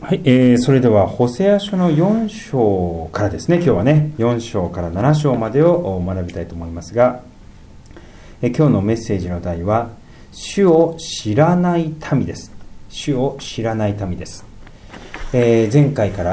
はい、それではホセア書の4章からですね、今日はね4章から7章までを学びたいと思いますが、今日のメッセージの題は主を知らない民です。主を知らない民です。前回から、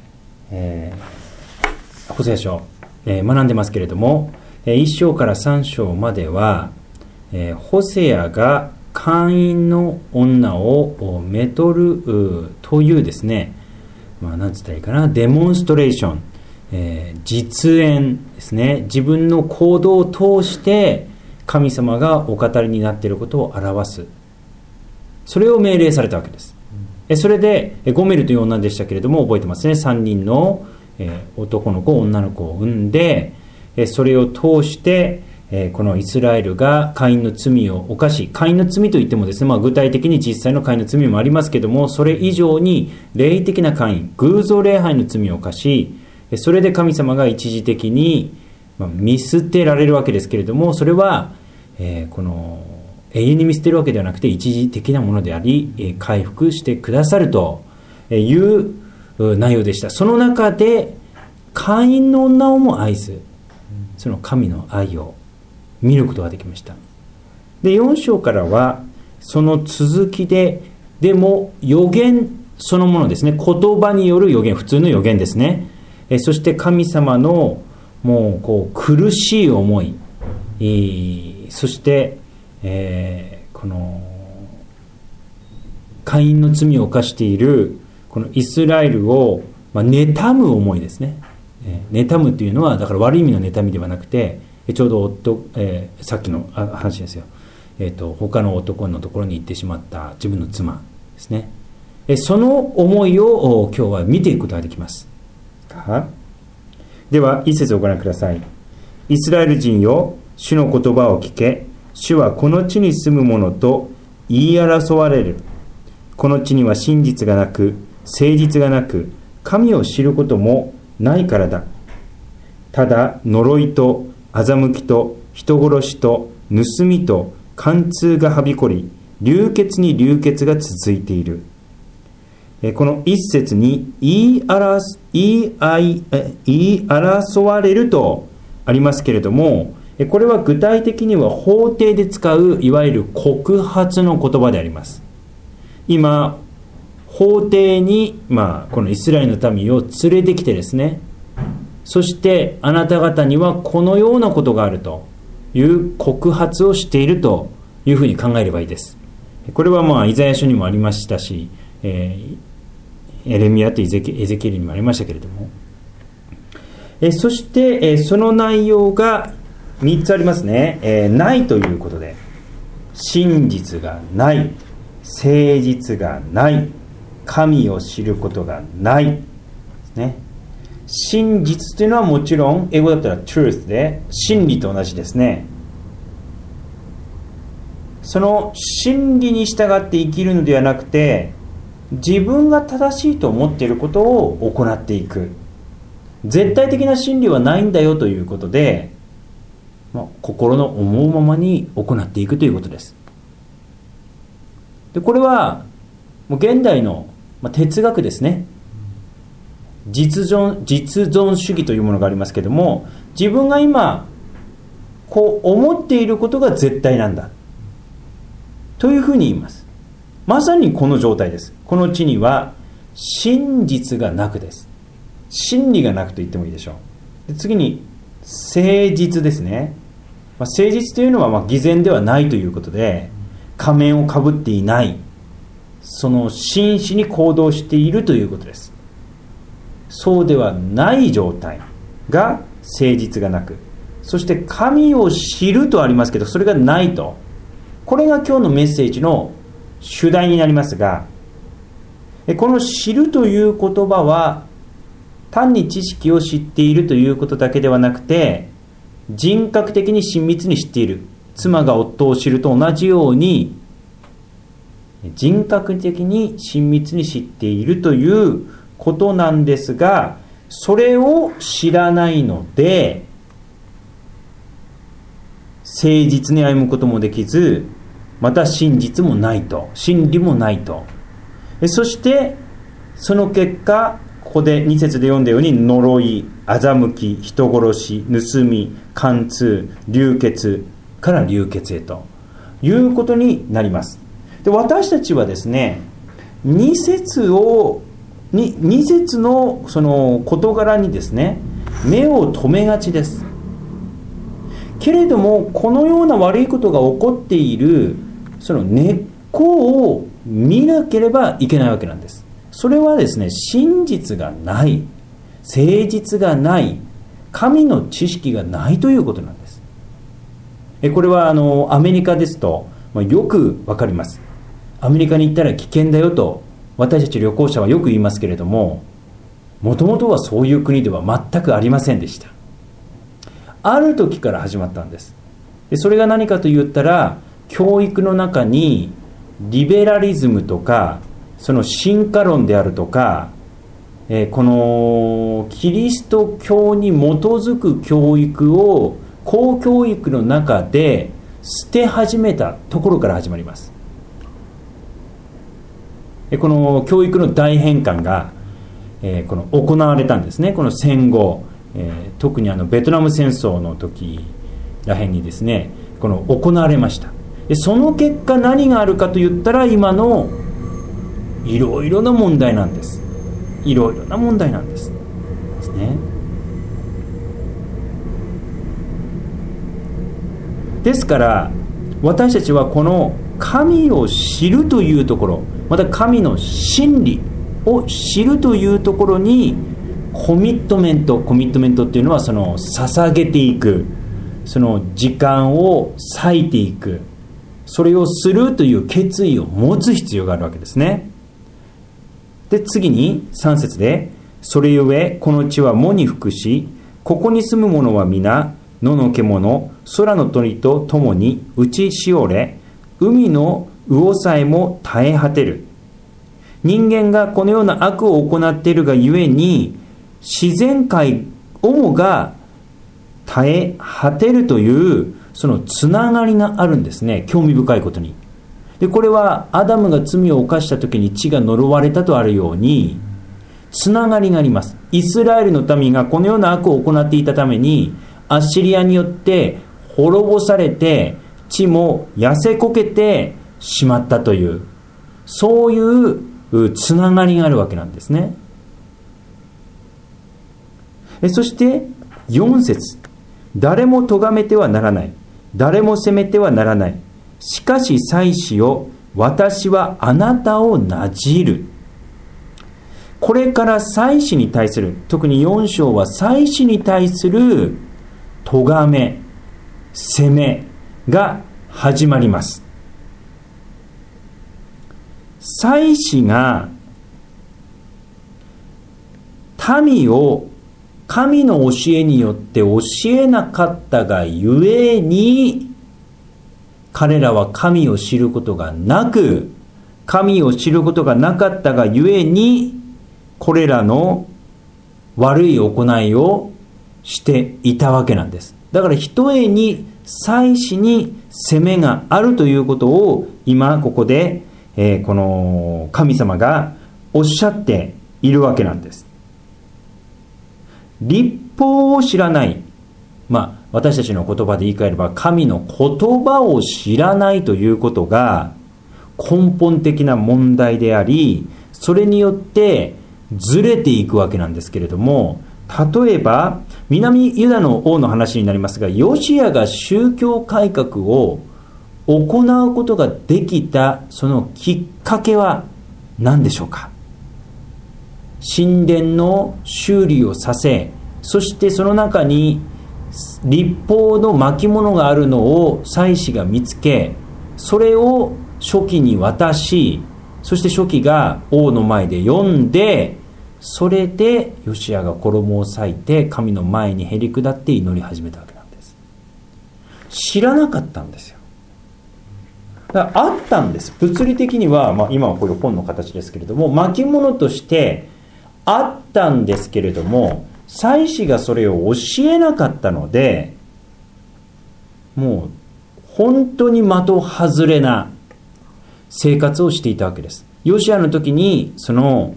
ホセア書、学んでますけれども、1章から3章までは、ホセアが会員の女をめとるというですね、なんつったらいいかな、デモンストレーション、実演ですね。自分の行動を通して神様がお語りになっていることを表す、それを命令されたわけです。それでゴメルという女でしたけれども、覚えてますね。3人の男の子女の子を産んで、それを通してこのイスラエルがカインの罪を犯し、カインの罪といってもですね、具体的に実際のカインの罪もありますけども、それ以上に霊的なカイン、偶像礼拝の罪を犯し、それで神様が一時的に見捨てられるわけですけれども、それはこの永遠に見捨てるわけではなくて一時的なものであり、回復してくださるという内容でした。その中でカインの女をも愛す、その神の愛を見ることができました。で、4章からはその続きで、でも預言そのものですね、言葉による預言、普通の預言ですね。そして神様のもうこう苦しい思い、そして、このカインの罪を犯しているこのイスラエルを、妬む思いですね。妬むというのはだから悪い意味の妬みではなくて、ちょうどさっきの話ですよ。他の男のところに行ってしまった自分の妻ですね。その思いを今日は見ていくことができます。では一節をご覧ください。イスラエル人よ、主の言葉を聞け。主はこの地に住む者と言い争われる。この地には真実がなく、誠実がなく、神を知ることもないからだ。ただ呪いと欺きと人殺しと盗みと貫通がはびこり、流血に流血が続いている。この一節に言い争われるとありますけれども、これは具体的には法廷で使ういわゆる告発の言葉であります。今法廷に、このイスラエルの民を連れてきてですね、そしてあなた方にはこのようなことがあるという告発をしているというふうに考えればいいです。これはイザヤ書にもありましたし、エレミヤとエゼキエルにもありましたけれども、そして、その内容が3つありますね。ないということで、真実がない、誠実がない、神を知ることがないですね。真実というのはもちろん英語だったら truth で真理と同じですね。その真理に従って生きるのではなくて、自分が正しいと思っていることを行っていく。絶対的な真理はないんだよということで、心の思うままに行っていくということです。で、これはもう現代の哲学ですね。実存主義というものがありますけれども、自分が今こう思っていることが絶対なんだというふうに言います。まさにこの状態です。この地には真実がなくです。真理がなくと言ってもいいでしょう。で、次に誠実ですね。誠実というのは偽善ではないということで、仮面をかぶっていない、その真摯に行動しているということです。そうではない状態が誠実がなく、そして神を知るとありますけど、それがないと。これが今日のメッセージの主題になりますが、この知るという言葉は単に知識を知っているということだけではなくて、人格的に親密に知っている。妻が夫を知ると同じように人格的に親密に知っているということなんですが、それを知らないので誠実に歩むこともできず、また真実もないと、真理もないと、そしてその結果、ここで2節で読んだように、呪い、欺き、人殺し、盗み、貫通、流血から流血へということになります。で、私たちはですね、2節のその事柄にですね、目を留めがちです。けれども、このような悪いことが起こっているその根っこを見なければいけないわけなんです。それはですね、真実がない、誠実がない、神の知識がないということなんです。これはアメリカですと、よくわかります。アメリカに行ったら危険だよと私たち旅行者はよく言いますけれども、もともとはそういう国では全くありませんでした。ある時から始まったんです。で、それが何かと言ったら、教育の中にリベラリズムとか、その進化論であるとか、このキリスト教に基づく教育を公教育の中で捨て始めたところから始まります。この教育の大変換が、この行われたんですね。この戦後、特にベトナム戦争の時らへんにですね、この行われました。で、その結果何があるかと言ったら、今のいろいろな問題なんです。いろいろな問題なんですね。ですから私たちはこの神を知るというところ、また神の真理を知るというところにコミットメントっていうのは、その捧げていく、その時間を割いていく、それをするという決意を持つ必要があるわけですね。で、次に3節で、それゆえこの地は藻に服し、ここに住む者は皆野の獣、空の鳥とともに打ちしおれ、海の魚さえも絶え果てる。人間がこのような悪を行っているがゆえに、自然界をもが絶え果てるというそのつながりがあるんですね。興味深いことに。で、これはアダムが罪を犯した時に地が呪われたとあるように、つながりがあります。イスラエルの民がこのような悪を行っていたために、アッシリアによって滅ぼされて、地も痩せこけてしまったという、そういうつながりがあるわけなんですね。そして4節、誰も咎めてはならない、誰も責めてはならない、しかし祭司よ、私はあなたをなじる。これから祭司に対する、特に4章は祭司に対する咎め、責めが始まります。祭司が民を神の教えによって教えなかったがゆえに、彼らは神を知ることがなく、神を知ることがなかったがゆえに、これらの悪い行いをしていたわけなんです。だからひとえに祭司に責めがあるということを今ここで、この神様がおっしゃっているわけなんです。律法を知らない、私たちの言葉で言い換えれば神の言葉を知らないということが根本的な問題であり、それによってずれていくわけなんですけれども、例えば南ユダの王の話になりますが、ヨシアが宗教改革を行うことができたそのきっかけは何でしょうか。神殿の修理をさせ、そしてその中に律法の巻物があるのを祭司が見つけ、それを書記に渡し、そして書記が王の前で読んで、それでヨシアが衣を裂いて神の前にへり下って祈り始めたわけなんです。知らなかったんですよ。だからあったんです。物理的には、今はこういう本の形ですけれども、巻物としてあったんですけれども、祭司がそれを教えなかったので、もう本当に的外れな生活をしていたわけです。ヨシアの時にその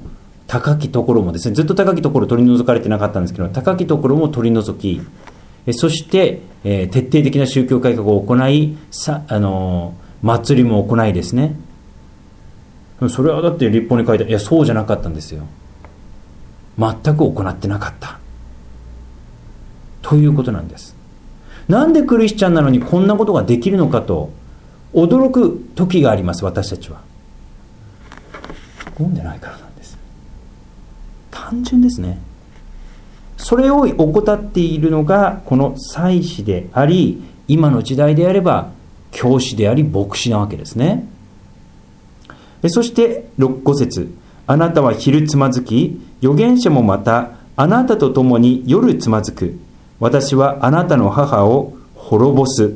高きところもですね、ずっと高きところ取り除かれてなかったんですけど、高きところも取り除き、そして、徹底的な宗教改革を行い、祭りも行いですね。それはだって律法に書いて、いやそうじゃなかったんですよ。全く行ってなかったということなんです。なんでクリスチャンなのにこんなことができるのかと驚く時があります。私たちは飲んでないからなんです。単純ですね。それを怠っているのがこの祭司であり、今の時代であれば教師であり牧師なわけですね。そして5節、あなたは昼つまずき、預言者もまたあなたと共に夜つまずく。私はあなたの母を滅ぼす。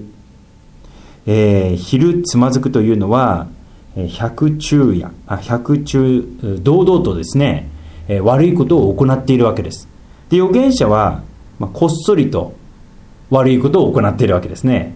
昼つまずくというのは堂々とですね、悪いことを行っているわけです。で、預言者は、こっそりと悪いことを行っているわけですね。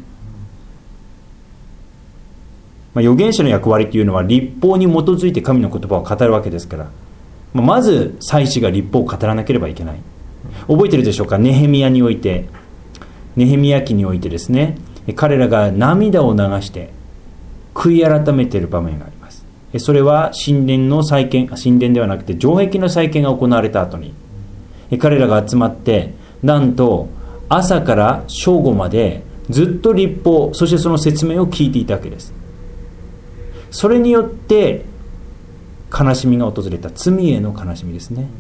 預言者の役割というのは律法に基づいて神の言葉を語るわけですから、まず祭司が律法を語らなければいけない。覚えてるでしょうか。ネヘミヤ記においてですね、彼らが涙を流して悔い改めている場面があります。それは神殿の再建、神殿ではなくて城壁の再建が行われた後に、彼らが集まって、なんと朝から正午までずっと律法、そしてその説明を聞いていたわけです。それによって悲しみが訪れた、罪への悲しみですね。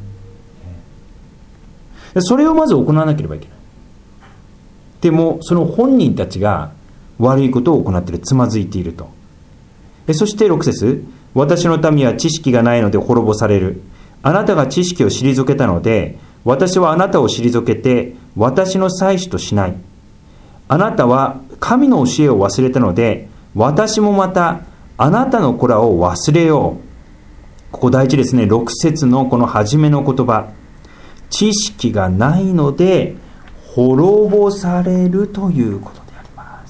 それをまず行わなければいけない。でもその本人たちが悪いことを行っている、つまずいていると。そして6節、私の民は知識がないので滅ぼされる。あなたが知識を退けたので、私はあなたを退けて私の祭司としない。あなたは神の教えを忘れたので、私もまたあなたの子らを忘れよう。ここ大事ですね。6節のこの初めの言葉、知識がないので滅ぼされるということであります。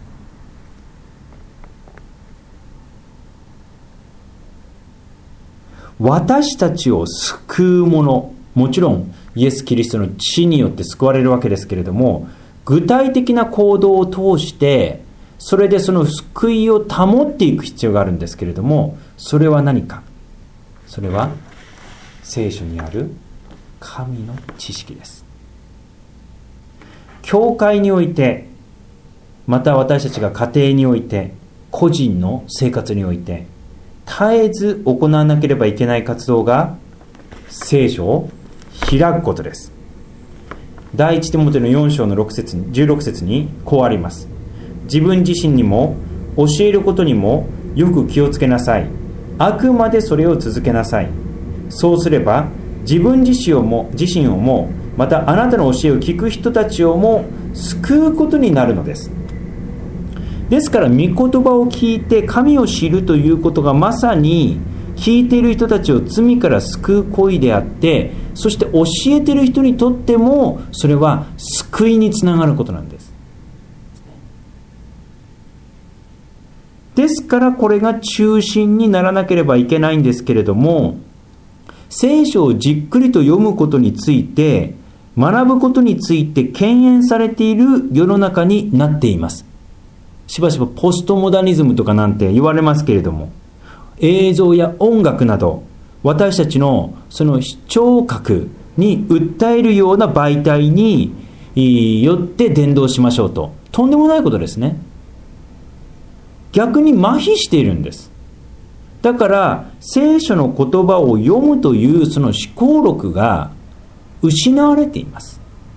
私たちを救うもの、もちろんイエス・キリストの血によって救われるわけですけれども、具体的な行動を通してそれでその救いを保っていく必要があるんですけれども、それは何か。それは聖書にある神の知識です。教会において、また私たちが家庭において、個人の生活において絶えず行わなければいけない活動が聖書を開くことです。第一テモテの4章の16節にこうあります。自分自身にも教えることにもよく気をつけなさい。あくまでそれを続けなさい。そうすれば自分自身をもまたあなたの教えを聞く人たちをも救うことになるのです。ですから御言葉を聞いて神を知るということがまさに聞いている人たちを罪から救う行為であって、そして教えている人にとってもそれは救いにつながることなんです。ですからこれが中心にならなければいけないんですけれども、聖書をじっくりと読むことについて、学ぶことについて敬遠されている世の中になっています。しばしばポストモダニズムとかなんて言われますけれども、映像や音楽など私たちのその視聴覚に訴えるような媒体によって伝道しましょうと、とんでもないことですね。逆に麻痺しているんです。だから聖書の言葉を読むというその思考力が失われています。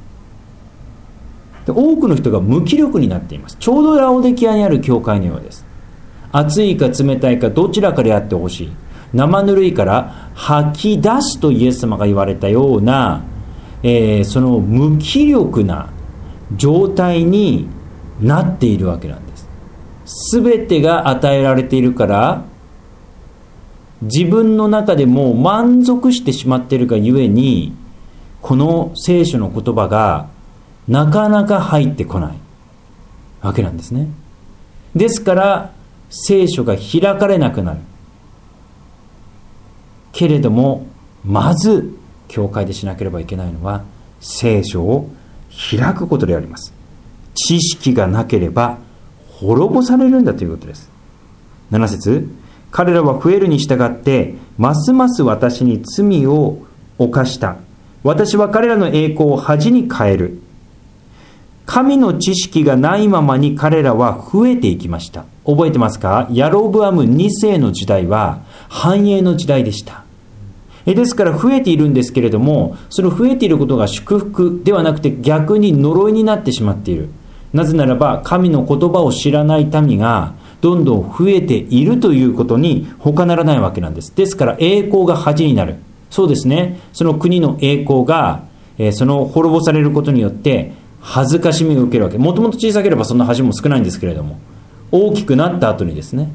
で、多くの人が無気力になっています。ちょうどラオデキアにある教会のようです。熱いか冷たいかどちらかであってほしい、生ぬるいから吐き出すとイエス様が言われたような、その無気力な状態になっているわけなんです。すべてが与えられているから、自分の中でもう満足してしまっているがゆえに、この聖書の言葉がなかなか入ってこないわけなんですね。ですから聖書が開かれなくなるけれども、 まず教会でしなければいけないのは聖書を開くことであります。知識がなければ滅ぼされるんだということです。7節、彼らは増えるに従ってますます私に罪を犯した。私は彼らの栄光を恥に変える。神の知識がないままに彼らは増えていきました。覚えてますか？ヤロブアム2世の時代は繁栄の時代でした。ですから増えているんですけれども、その増えていることが祝福ではなくて逆に呪いになってしまっている。なぜならば神の言葉を知らない民がどんどん増えているということに他ならないわけなんです。ですから栄光が恥になる。そうですね。その国の栄光が、その滅ぼされることによって恥ずかしみを受けるわけ。もともと小さければそんな恥も少ないんですけれども、大きくなった後にですね、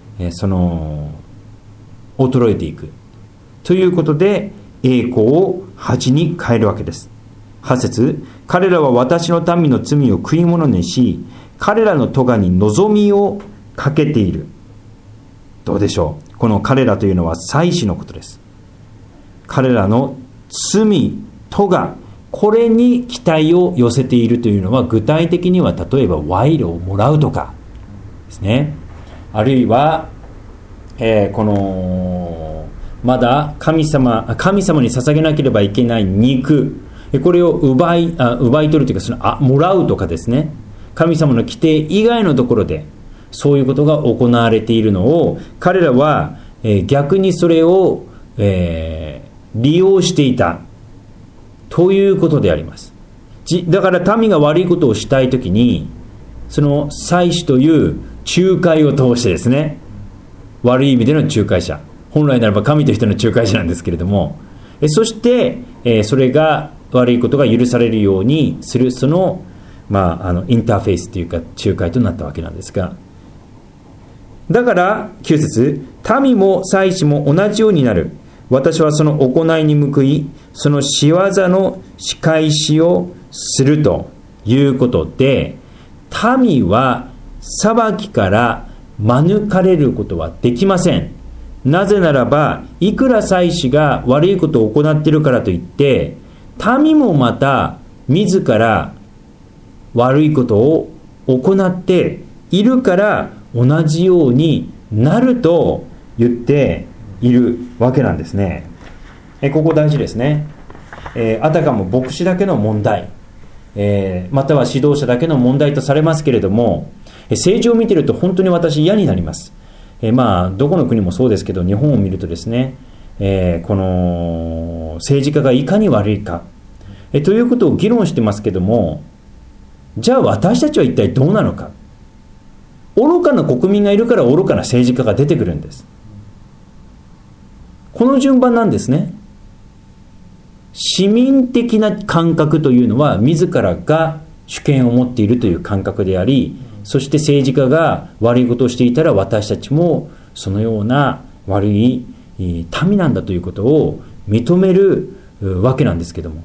衰えていくということで栄光を恥に変えるわけです。8節、彼らは私の民の罪を食い物にし、彼らの咎に望みをかけている。どうでしょう。この彼らというのは祭司のことです。彼らの罪、咎、これに期待を寄せているというのは、具体的には例えば賄賂をもらうとかですね、あるいは、まだ神様に捧げなければいけない肉、これを奪い取るというか、もらうとかですね、神様の規定以外のところでそういうことが行われているのを、彼らは、逆にそれを、利用していたということであります。だから民が悪いことをしたいときに、その祭司という仲介を通してですね、悪い意味での仲介者、本来ならば神と人の仲介者なんですけれども、そして、それが悪いことが許されるようにする、その、インターフェースというか仲介となったわけなんですが、だから9節、民も祭司も同じようになる。私はその行いに報い、その仕業の仕返しをするということで、民は裁きから免れることはできません。なぜならば、いくら祭司が悪いことを行っているからといって、民もまた自ら悪いことを行っているから同じようになると言っているわけなんですね。ここ大事ですね。あたかも牧師だけの問題、または指導者だけの問題とされますけれども、政治を見ていると本当に私嫌になります。どこの国もそうですけど、日本を見るとですね、この政治家がいかに悪いか、ということを議論してますけども、じゃあ私たちは一体どうなのか。愚かな国民がいるから愚かな政治家が出てくるんです。この順番なんですね。市民的な感覚というのは自らが主権を持っているという感覚であり、そして政治家が悪いことをしていたら私たちもそのような悪い民なんだということを認めるわけなんですけども、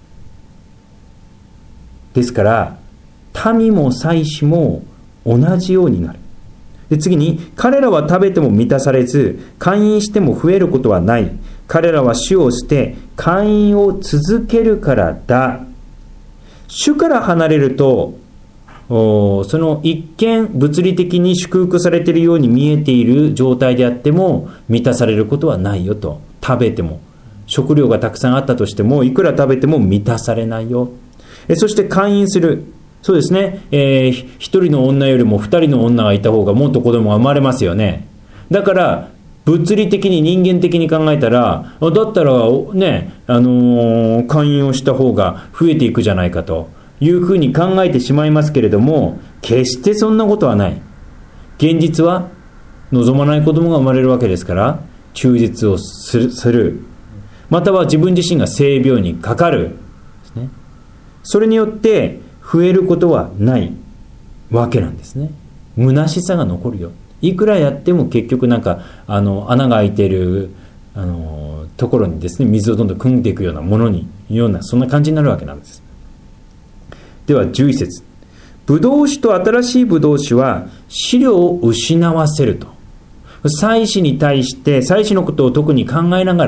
ですから民も祭司も同じようになる。で、次に、彼らは食べても満たされず、姦淫しても増えることはない。彼らは主を捨て姦淫を続けるからだ。主から離れると、その一見物理的に祝福されているように見えている状態であっても満たされることはないよと。食べても食料がたくさんあったとしてもいくら食べても満たされないよ。そして姦淫する。そうですね、一人の女よりも二人の女がいた方がもっと子供が生まれますよね。だから物理的に人間的に考えたら、だったらね、姦淫をした方が増えていくじゃないかというふうに考えてしまいますけれども、決してそんなことはない。現実は望まない子供が生まれるわけですから、中絶をする、または自分自身が性病にかかるですね。それによって増えることはないわけなんですね。虚しさが残るよ。いくらやっても結局なんか穴が開いているところにですね、水をどんどん汲んでいくようなものにような、そんな感じになるわけなんです。では11節、ブドウ酒と新しいブドウ酒は飼料を失わせると。祭司に対して祭司のことを特に考えながら、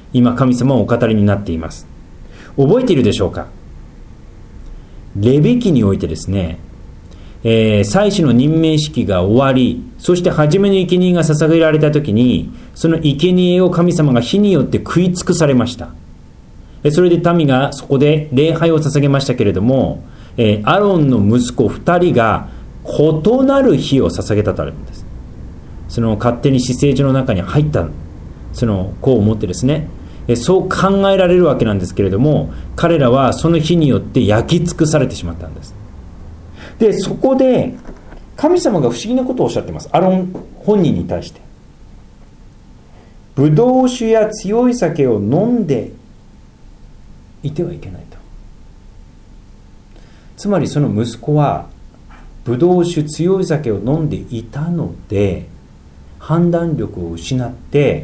今神様はお語りになっています。覚えているでしょうか。レビ記においてですね、祭司の任命式が終わり、そして初めの生贄が捧げられた時に、その生贄を神様が火によって食い尽くされました。それで民がそこで礼拝を捧げましたけれども、アロンの息子2人が異なる火を捧げたとあるんです。その勝手に至聖所の中に入ったその子を持ってですね、そう考えられるわけなんですけれども、彼らはその火によって焼き尽くされてしまったんです。でそこで神様が不思議なことをおっしゃっています。アロン本人に対して、ブドウ酒や強い酒を飲んでいてはいけないと。つまりその息子はブドウ酒強い酒を飲んでいたので、判断力を失って、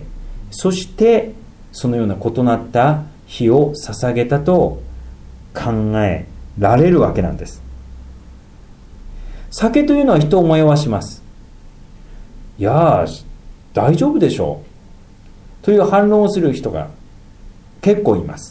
そしてそのような異なった火を捧げたと考えられるわけなんです。酒というのは人を迷わします。いやー大丈夫でしょうという反論をする人が結構います。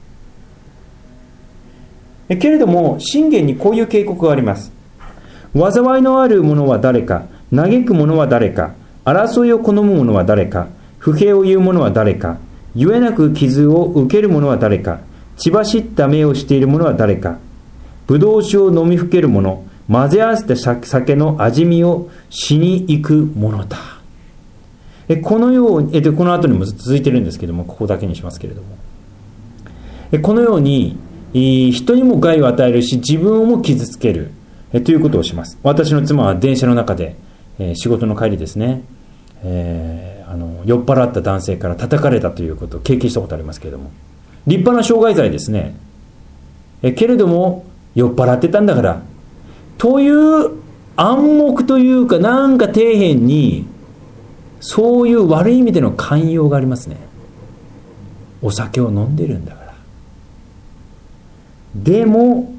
けれども箴言にこういう警告があります。災いのある者は誰か、嘆く者は誰か、争いを好む者は誰か、不平を言う者は誰か、ゆえなく傷を受ける者は誰か、血走った目をしている者は誰か、ぶどう酒を飲みふける者、混ぜ合わせた酒の味見をしに行く者だ。このように、この後にも続いてるんですけども、ここだけにしますけれども、このように人にも害を与えるし、自分をも傷つけるということをします。私の妻は電車の中で、仕事の帰りですね、酔っ払った男性から叩かれたということを経験したことありますけれども、立派な傷害罪ですね。けれども酔っ払ってたんだからという暗黙というか、なんか底辺にそういう悪い意味での寛容がありますね。お酒を飲んでるんだから。でも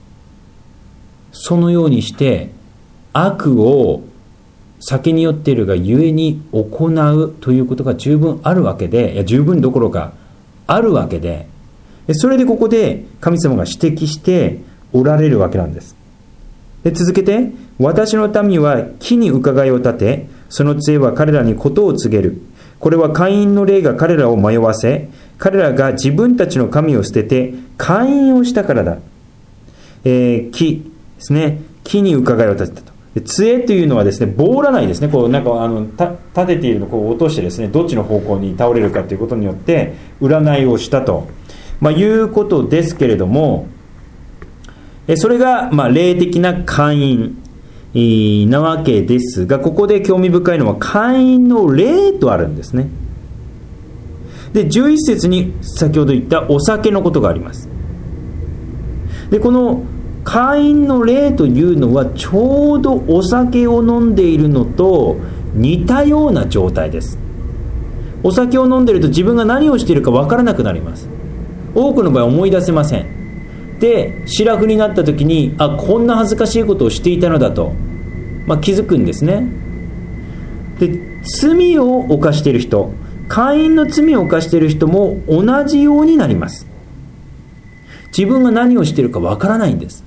そのようにして悪を酒に酔っているがゆえに行うということが十分あるわけで、いや十分どころかあるわけで、それでここで神様が指摘しておられるわけなんです。で続けて、私の民は木に伺いを立て、その杖は彼らにことを告げる。これは会員の霊が彼らを迷わせ、彼らが自分たちの神を捨てて会員をしたからだ。木ですね、木に伺いを立てたと。杖というのはですね、ボーらないですね。こうなんか立てているのをこう落としてですね、どっちの方向に倒れるかということによって占いをしたと、いうことですけれども、それが霊的な会員なわけですが、ここで興味深いのは会員の霊とあるんですね。で11節に先ほど言ったお酒のことがあります。でこの会員の霊というのはちょうどお酒を飲んでいるのと似たような状態です。お酒を飲んでいると自分が何をしているか分からなくなります。多くの場合思い出せません。でシラフになった時に、こんな恥ずかしいことをしていたのだと、気づくんですね。で罪を犯している人、会員の罪を犯している人も同じようになります。自分が何をしているか分からないんです。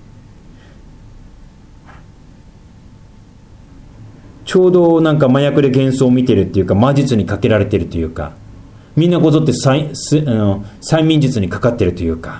ちょうどなんか麻薬で幻想を見てるっていうか、魔術にかけられてるというか、みんなこぞって催眠術にかかってるというか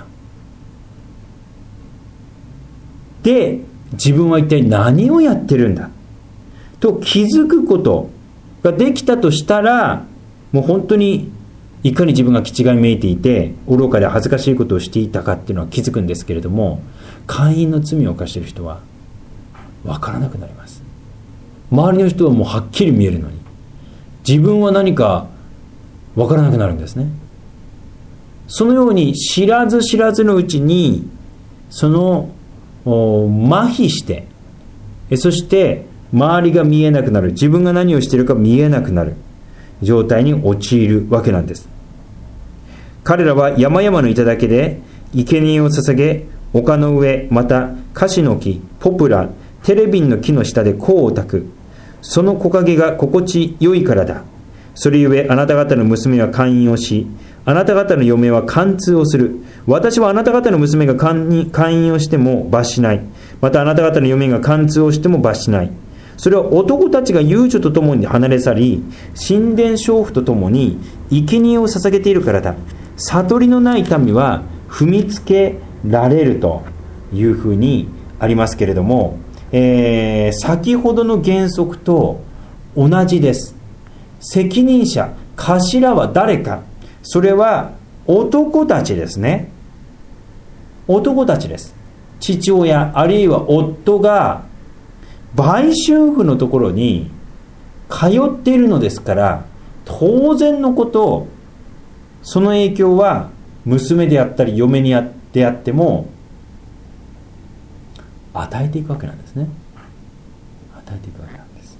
で、自分は一体何をやってるんだと気づくことができたとしたら、もう本当にいかに自分が気違いめいていて愚かで恥ずかしいことをしていたかっていうのは気づくんですけれども、会員の罪を犯している人は分からなくなります。周りの人はもうはっきり見えるのに、自分は何か分からなくなるんですね。そのように知らず知らずのうちにその麻痺して、そして周りが見えなくなる、自分が何をしているか見えなくなる状態に陥るわけなんです。彼らは山々の頂で生贄を捧げ、丘の上、またカシの木、ポプラ、テレビンの木の下で香を焚く。その木陰が心地よいからだ。 それゆえあなた方の娘は姦淫をし、あなた方の嫁は姦通をする。私はあなた方の娘が姦淫をしても罰しない。またあなた方の嫁が姦通をしても罰しない。それは男たちが遊女と共に離れ去り、神殿娼婦と共に生贄を捧げているからだ。悟りのない民は踏みつけられるというふうにありますけれども、先ほどの原則と同じです。責任者、頭は誰か。それは男たちですね。男たちです。父親あるいは夫が売春婦のところに通っているのですから、当然のこと、その影響は娘であったり嫁にであっても与えていくわけなんですね。与えていくわけなんです。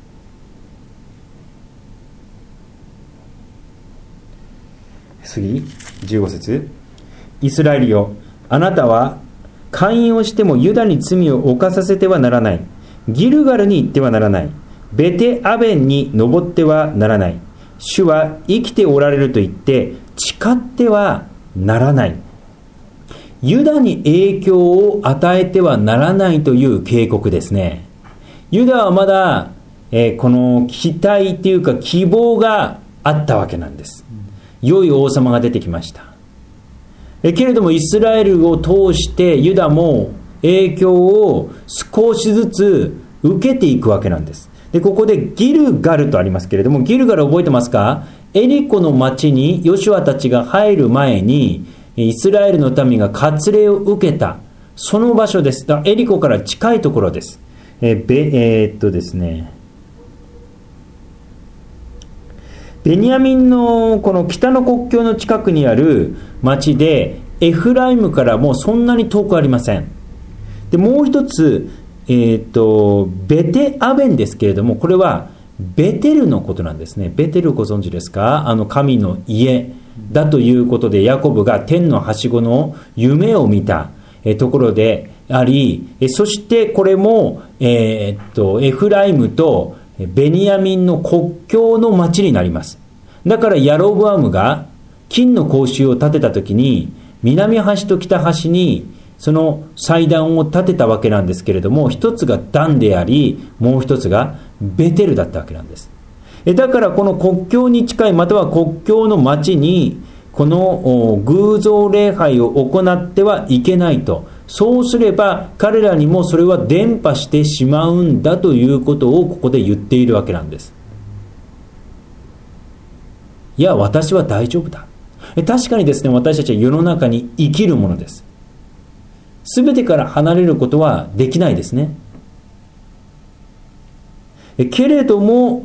次、15節。イスラエルよ、あなたは姦淫をしてもユダに罪を犯させてはならない。ギルガルに行ってはならない。ベテアベンに登ってはならない。主は生きておられると言って誓ってはならない。ユダに影響を与えてはならないという警告ですね。ユダはまだ、この期待というか希望があったわけなんです。良い王様が出てきました。けれどもイスラエルを通してユダも影響を少しずつ受けていくわけなんです。で、ここでギルガルとありますけれども、ギルガル覚えてますか？エリコの町にヨシュアたちが入る前にイスラエルの民が割礼を受けたその場所です。だからエリコから近いところです。ですね、ベニヤミンのこの北の国境の近くにある町で、エフライムからもうそんなに遠くありません。で、もう一つ、ベテアベンですけれども、これはベテルのことなんですね。ベテルご存知ですか？神の家だということで、ヤコブが天のはしごの夢を見たところであり、そしてこれも、エフライムとベニヤミンの国境の町になります。だからヤロブアムが金の格子を建てたときに、南端と北端にその祭壇を建てたわけなんですけれども、一つがダンであり、もう一つがベテルだったわけなんです。だからこの国境に近い、または国境の町にこの偶像礼拝を行ってはいけないと。そうすれば彼らにもそれは伝播してしまうんだということをここで言っているわけなんです。いや、私は大丈夫だ。確かにですね、私たちは世の中に生きるものです。すべてから離れることはできないですね。けれども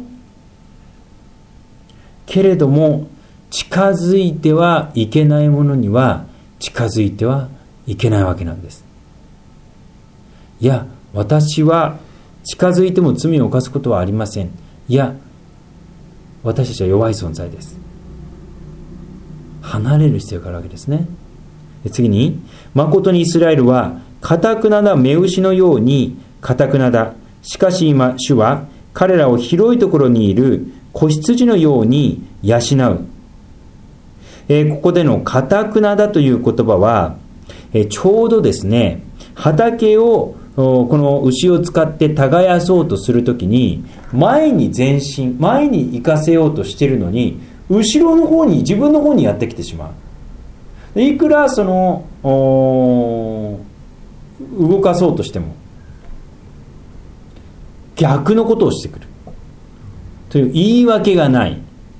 近づいてはいけないものには近づいてはいけないわけなんです。いや、私は近づいても罪を犯すことはありません。いや、私たちは弱い存在です。離れる必要があるわけですね。次に、誠にイスラエルは堅くなな目牛のように堅くなだ。しかし今主は彼らを広いところにいる子羊のように養う。ここでの堅くなだという言葉は、ちょうどですね、畑をこの牛を使って耕そうとするときに、前に前進、前に行かせようとしているのに、後ろの方に、自分の方にやってきてしまう。いくらその動かそうとしても逆のことをしてくるという言い訳がない、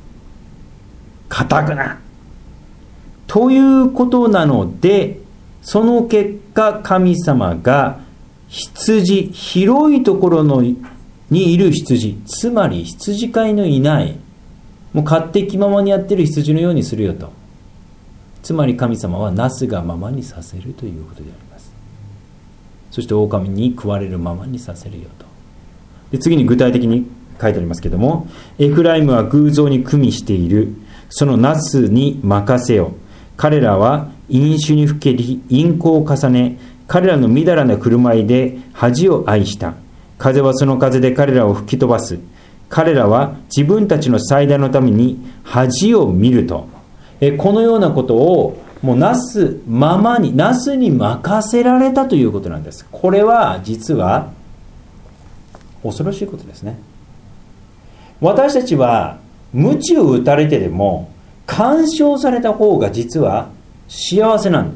堅くなということなので、その結果神様が羊、広いところにいる羊、つまり羊飼いのいない、もう勝手気ままにやってる羊のようにするよと。つまり神様はなすがままにさせるということであります。そして狼に食われるままにさせるよと。で、次に具体的に書いてありますけども、エフライムは偶像に組みしている。そのなすに任せよ。彼らは飲酒にふけり淫行を重ね、彼らのみだらな振る舞いで恥を愛した。風はその風で彼らを吹き飛ばす。 彼らは自分たちの最大のために恥を見ると、このようなことをもうなすままに、なすに任せられたということなんです。これは実は恐ろしいことですね。私たちは鞭を打たれてでも干渉された方が実は幸せなんです。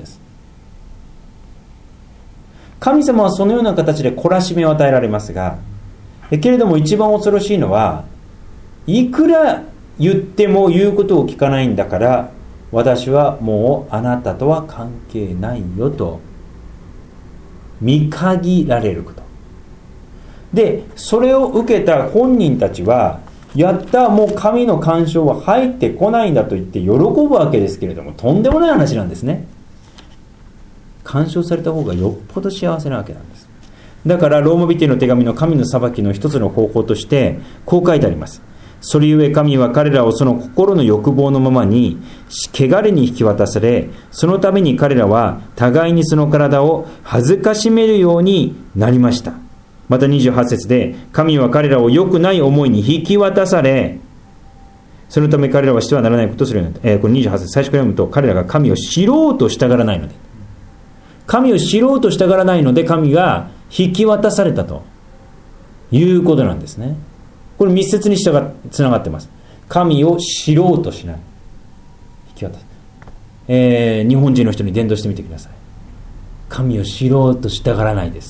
神様はそのような形で懲らしめを与えられますが、けれども一番恐ろしいのは、いくら言っても言うことを聞かないんだから私はもうあなたとは関係ないよと見限られることで、それを受けた本人たちは、やった、もう神の干渉は入ってこないんだと言って喜ぶわけですけれども、とんでもない話なんですね。干渉された方がよっぽど幸せなわけなんです。だからローマ人への手紙の神の裁きの一つの方法としてこう書いてあります。それゆえ神は彼らをその心の欲望のままに汚れに引き渡され、そのために彼らは互いにその体を恥ずかしめるようになりました。また28節で、神は彼らを良くない思いに引き渡され、そのため彼らはしてはならないことをするようになった。これ28節最初から読むと、彼らが神を知ろうと従らないので、神を知ろうと従らないので神が引き渡されたということなんですね。これ密接につながってます。神を知ろうとしない、引き渡す。日本人の人に伝道してみてください。神を知ろうと従らないです。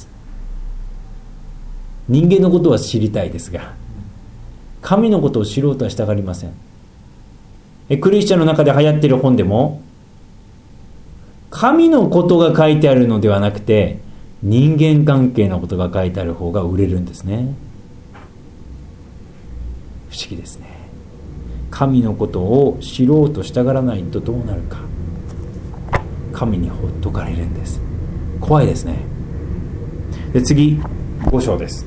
人間のことは知りたいですが、神のことを知ろうとは従いません。クリスチャンの中で流行っている本でも、神のことが書いてあるのではなくて、人間関係のことが書いてある方が売れるんですね。不思議ですね。神のことを知ろうと従らないとどうなるか。神にほっとかれるんです。怖いですね。で、次、5章です。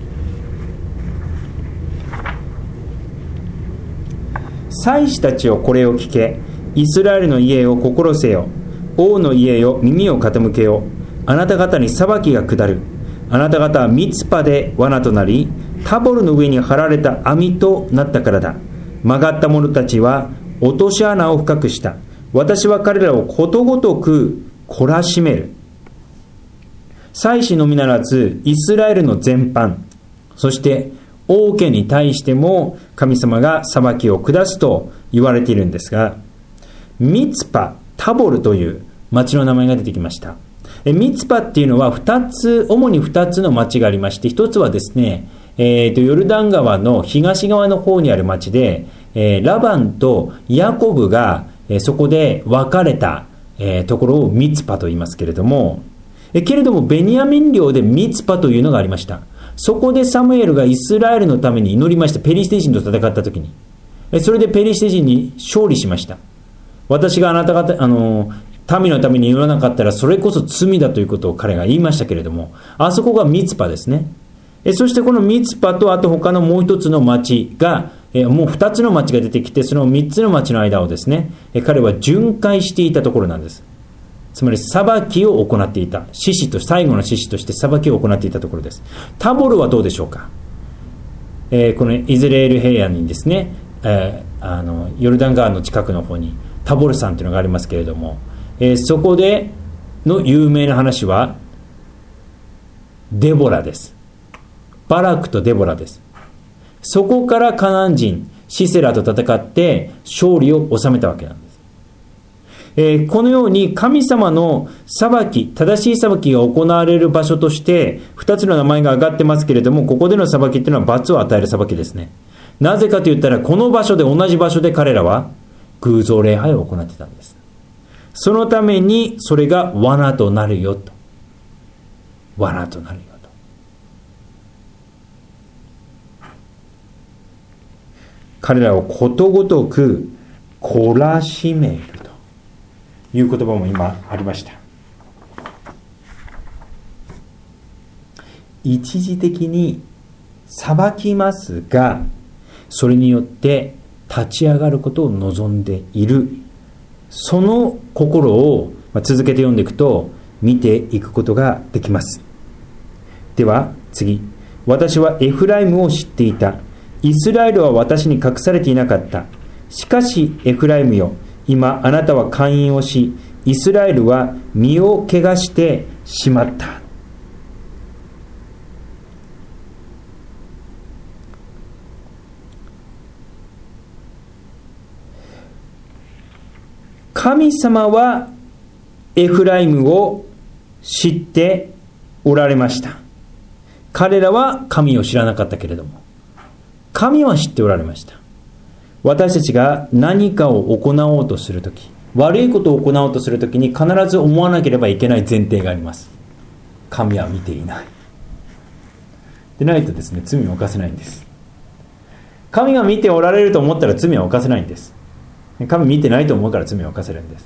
祭司たちをこれを聞け。イスラエルの家を心せよ。王の家よ、耳を傾けよ。あなた方に裁きが下る。あなた方はミツパで罠となり、タボルの上に張られた網となったからだ。曲がった者たちは落とし穴を深くした。私は彼らをことごとく懲らしめる。祭司のみならずイスラエルの全般、そして王家に対しても神様が裁きを下すと言われているんですが、ミツパ、タボルという町の名前が出てきました。ミツパっていうのは主に2つの町がありまして、1つはですね、ヨルダン川の東側の方にある町で、ラバンとヤコブが、そこで別れた、ところをミツパと言いますけれども、けれどもベニヤミン領でミツパというのがありました。そこでサムエルがイスラエルのために祈りました。ペリシテ人と戦った時に、それでペリシテ人に勝利しました。私があなた方民のために祈らなかったらそれこそ罪だということを彼が言いましたけれども、あそこがミツパですね。そしてこのミツパとあと他のもう一つの町が、もう二つの町が出てきて、その三つの町の間をですね、彼は巡回していたところなんです。つまり裁きを行っていた、最後の獅子として裁きを行っていたところです。タボルはどうでしょうか。このイスラエル平野にですね、ヨルダン川の近くの方にタボル山というのがありますけれども、そこでの有名な話はデボラです。バラクとデボラです。そこからカナン人シセラと戦って勝利を収めたわけなんです。このように神様の裁き、正しい裁きが行われる場所として2つの名前が挙がってますけれども、ここでの裁きっていうのは罰を与える裁きですね。なぜかと言ったら、この場所で、同じ場所で彼らは偶像礼拝を行ってたんです。そのためにそれが罠となるよと。罠となるよと。彼らをことごとく懲らしめるという言葉も今ありました。一時的に裁きますが、それによって立ち上がることを望んでいる、その心を続けて読んでいくと見ていくことができます。では次、私はエフライムを知っていた。 イスラエルは私に隠されていなかった。しかしエフライムよ、今あなたは姦淫をし、イスラエルは身を汚してしまった。神様はエフライムを知っておられました。彼らは神を知らなかったけれども、神は知っておられました。私たちが何かを行おうとするとき、悪いことを行おうとするときに必ず思わなければいけない前提があります。神は見ていない。でないとですね、罪を犯せないんです。神が見ておられると思ったら罪は犯せないんです。神見てないと思うから罪を犯せるんです。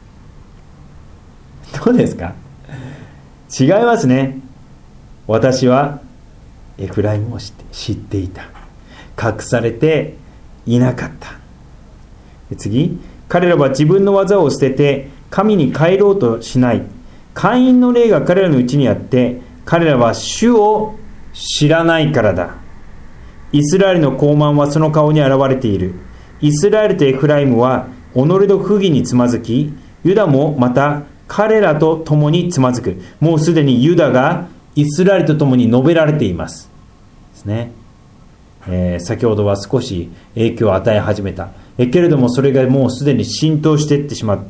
どうですか？違いますね。私はエフライムを知っていた。隠されていなかった。次、彼らは自分の技を捨てて神に帰ろうとしない。姦淫の霊が彼らのうちにあって、彼らは主を知らないからだ。イスラエルの高慢はその顔に現れている。イスラエルとエフライムは己の不義につまずき、ユダもまた彼らと共につまずく。もうすでにユダがイスラエルと共に述べられていますですね。先ほどは少し影響を与え始めた。けれどもそれがもうすでに浸透していってしまって、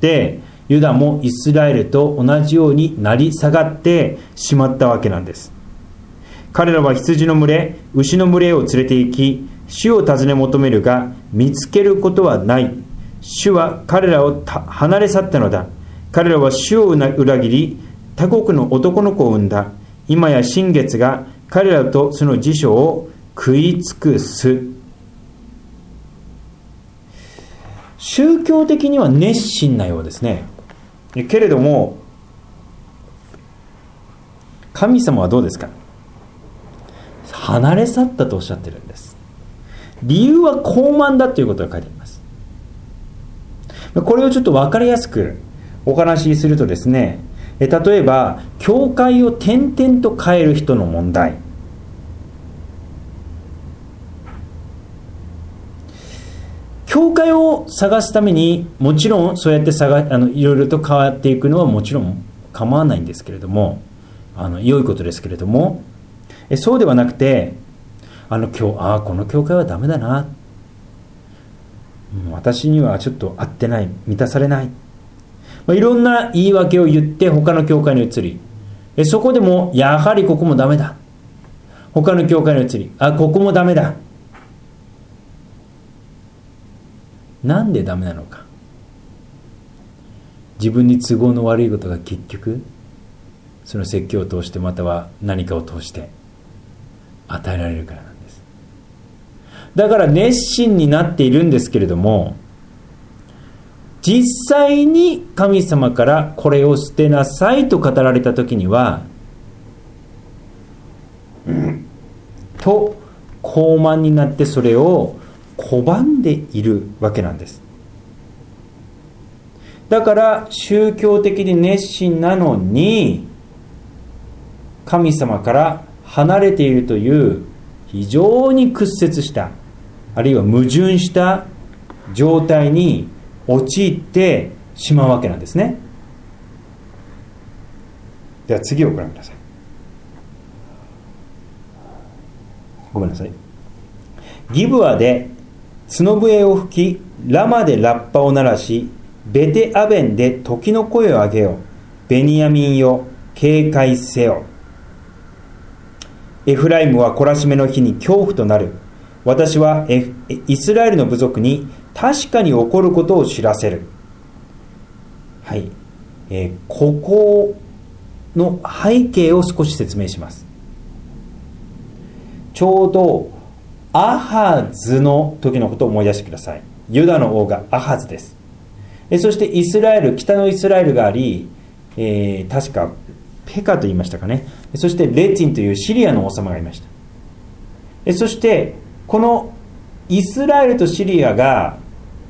ユダもイスラエルと同じようになり下がってしまったわけなんです。彼らは羊の群れ、牛の群れを連れて行き、主を尋ね求めるが見つけることはない。主は彼らを離れ去ったのだ。彼らは主を裏切り、他国の男の子を産んだ。今や新月が彼らとその辞書を食い尽くす。宗教的には熱心なようですね。けれども神様はどうですか？離れ去ったとおっしゃってるんです。理由は高慢だということが書いてあります。これをちょっと分かりやすくお話しするとですね、例えば教会を転々と変える人の問題、教会を探すためにもちろんそうやっていろいろと変わっていくのはもちろん構わないんですけれども、良いことですけれども、そうではなくて、この教会はダメだな、私にはちょっと合ってない、満たされない、いろんな言い訳を言って他の教会に移り、そこでもやはりここもダメだ、他の教会に移り、ここもダメだ。なんでダメなのか。自分に都合の悪いことが結局その説教を通してまたは何かを通して与えられるからなんです。だから熱心になっているんですけれども、実際に神様からこれを捨てなさいと語られた時には、高慢になってそれを拒んでいるわけなんです。だから宗教的に熱心なのに神様から離れているという非常に屈折した、あるいは矛盾した状態に陥ってしまうわけなんですね。では次をご覧ください。ごめんなさい。ギブアで角笛を吹き、ラマでラッパを鳴らし、ベテアベンで時の声を上げよ。ベニヤミンよ、警戒せよ。エフライムは懲らしめの日に恐怖となる。私はイスラエルの部族に確かに起こることを知らせる。はい、ここの背景を少し説明します。ちょうどアハズの時のことを思い出してください。ユダの王がアハズです。そしてイスラエル、北のイスラエルがあり、確かペカと言いましたかね。そしてレティンというシリアの王様がいました。そしてこのイスラエルとシリアが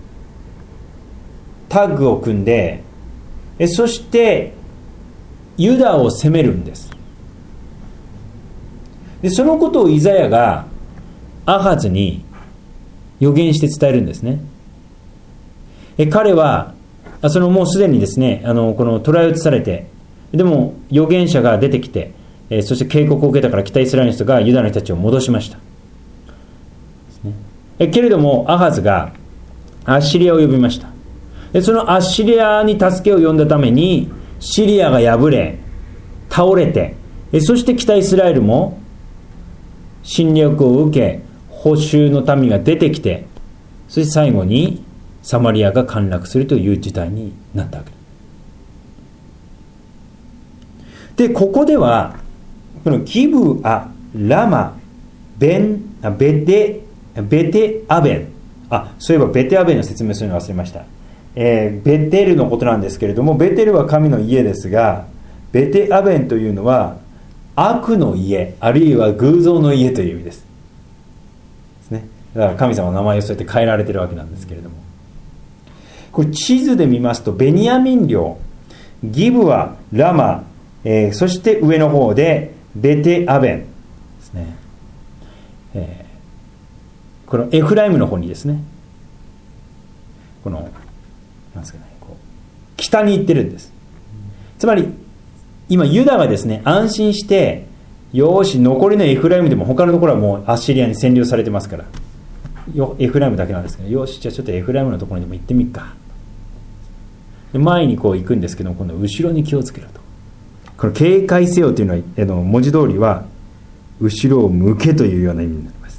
タッグを組んで、そしてユダを攻めるんです。でそのことをイザヤがアハズに予言して伝えるんですね。彼はもうすでにですね、この捕らえ移されて、でも預言者が出てきて、そして警告を受けたから北イスラエルの人がユダの人たちを戻しました。けれどもアハズがアッシリアを呼びました。そのアッシリアに助けを呼んだためにシリアが敗れ倒れて、そして北イスラエルも侵略を受け捕囚の民が出てきて、そして最後にサマリアが陥落するという事態になったわけで、ここではこのギブア、ラマ、ベテアベン、そういえばベテアベンの説明するの忘れました。ベテルのことなんですけれども、ベテルは神の家ですが、ベテアベンというのは悪の家、あるいは偶像の家という意味ですね。だから神様の名前をそうやって変えられているわけなんですけれども、これ地図で見ますとベニヤミン領、ギブア、ラマ、そして上の方でベテアベンですね。このエフライムの方にですね、このなんですかね、北に行ってるんです。つまり今ユダがですね、安心してよーし残りのエフライムでも他のところはもうアッシリアに占領されてますから、エフライムだけなんですけど、よしじゃあちょっとエフライムのところにでも行ってみっか。で前にこう行くんですけども、今度後ろに気をつけろと。この警戒せよというのは文字通りは後ろを向けというような意味になります。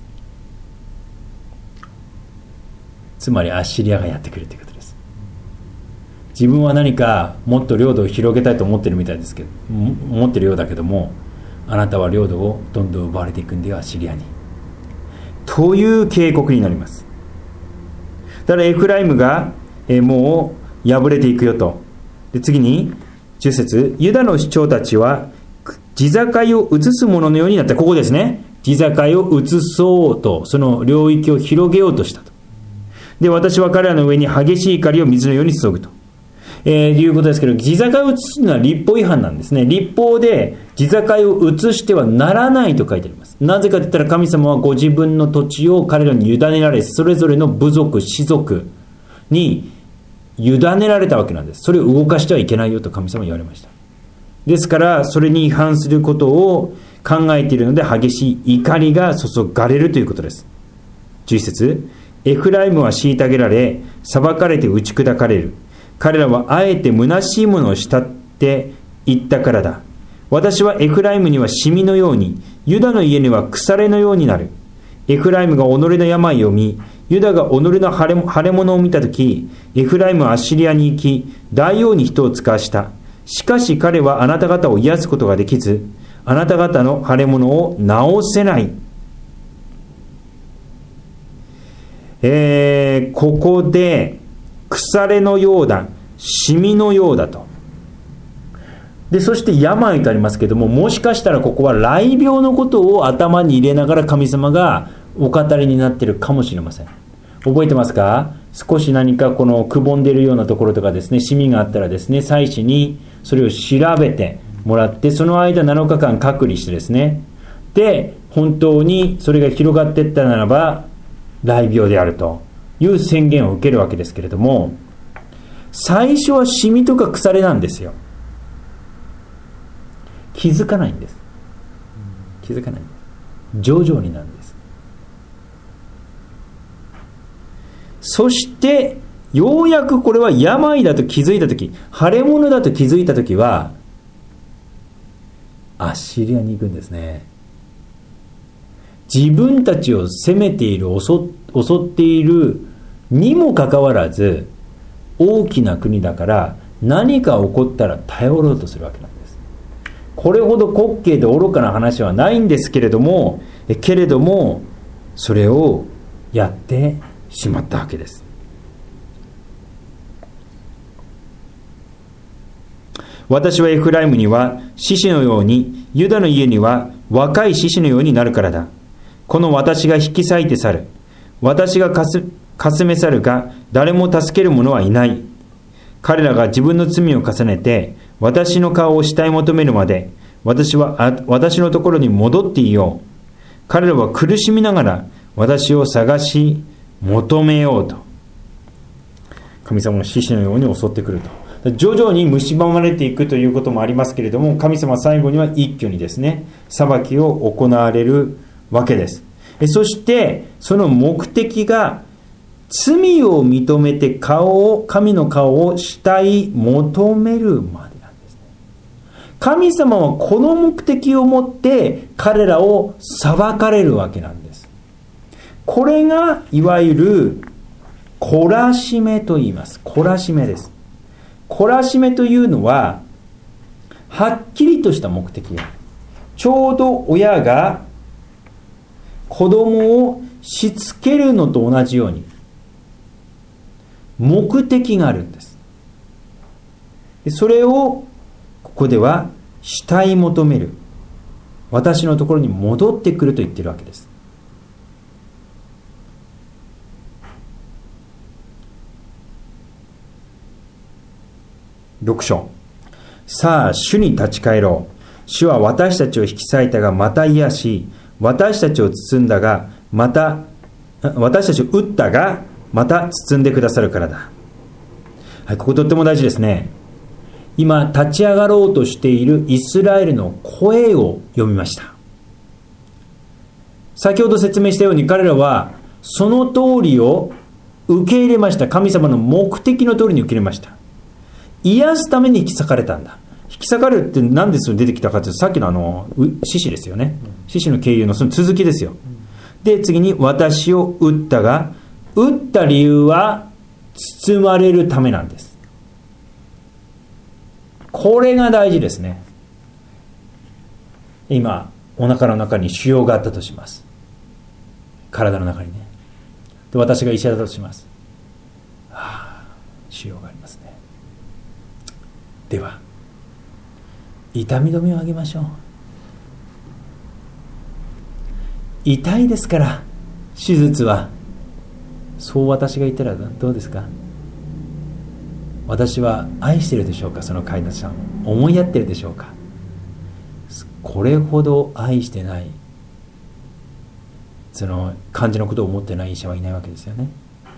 つまりアッシリアがやってくるということです。自分は何かもっと領土を広げたいと思ってるみたいですけど、思ってるようだけども、あなたは領土をどんどん奪われていくんだよアッシリアに、という警告になります。だからエフライムがもう敗れていくよと。で次に10節、ユダの首長たちは地境を移すもののようになった。ここですね、地境を移そうと、その領域を広げようとしたと。で私は彼らの上に激しい怒りを水のように注ぐと、いうことですけど、地境を移すのは立法違反なんですね。立法で地境を移してはならないと書いてあります。なぜかと言ったら、神様はご自分の土地を彼らに委ねられ、それぞれの部族氏族に委ねられたわけなんです。それを動かしてはいけないよと神様は言われました。ですからそれに違反することを考えているので、激しい怒りが注がれるということです。11節、エフライムは虐げられ裁かれて打ち砕かれる。彼らはあえて虚しいものを慕って言ったからだ。私はエフライムにはシミのように、ユダの家には腐れのようになる。エフライムが己の病を見、ユダが己の腫れ物を見たとき、エフライムはアッシリアに行き、大王に人を使わした。しかし彼はあなた方を癒すことができず、あなた方の腫れ物を治せない。ここで腐れのようだ、シミのようだと。でそして病とありますけども、もしかしたらここは雷病のことを頭に入れながら神様がお語りになっているかもしれません。覚えてますか？少し何かこのくぼんでいるようなところとかですね、シミがあったらですね、祭司にそれを調べてもらって、その間7日間隔離してですね、で本当にそれが広がっていったならば雷病であるという宣言を受けるわけですけれども、最初はシミとか腐れなんですよ。気づかないんです。気づかないんです。徐々になんです。そしてようやくこれは病だと気づいたとき、腫れ物だと気づいたときはアッシリアに行くんですね。自分たちを攻めている、襲っているにもかかわらず、大きな国だから何か起こったら頼ろうとするわけなんです。これほど滑稽で愚かな話はないんですけれども、それをやってしまったわけです。私はエフライムには獅子のように、ユダの家には若い獅子のようになるからだ。この私が引き裂いて去る。私がかすめ去るが、誰も助ける者はいない。彼らが自分の罪を重ねて、私の顔を慕い求めるまで、私のところに戻っていよう。彼らは苦しみながら、 私を探し求めようと。神様の獅子のように襲ってくると。徐々に蝕まれていくということもありますけれども、神様は最後には一挙にですね、裁きを行われるわけです。そしてその目的が、罪を認めて神の顔を慕い求めるまでなんですね。神様はこの目的を持って彼らを裁かれるわけなんです。これがいわゆる懲らしめと言います。懲らしめです。懲らしめというのははっきりとした目的が、ちょうど親が子供をしつけるのと同じように目的があるんです。それをここでは慕い求める、私のところに戻ってくると言っているわけです。6章。さあ主に立ち返ろう。主は私たちを引き裂いたがまた癒し、私たちを包んだがまた私たちを打ったがまた包んでくださるからだ。はい、こことっても大事ですね。今立ち上がろうとしているイスラエルの声を読みました。先ほど説明したように彼らはその通りを受け入れました。神様の目的の通りに受け入れました。癒すために引き裂かれたんだ。引き裂かれるって何で出てきたかというと、さっきの獅子ですよね。獅子の経由のその続きですよ。で次に、私を打ったが、打った理由は包まれるためなんです。これが大事ですね。今お腹の中に腫瘍があったとします。体の中にね。で私が医者だとします。腫瘍がありますね。では痛み止めをあげましょう。痛いですから手術は。そう私が言ったらどうですか。私は愛してるでしょうか。その飼い主さんを思いやってるでしょうか。これほど愛してない、その患者のことを思ってない医者はいないわけですよね。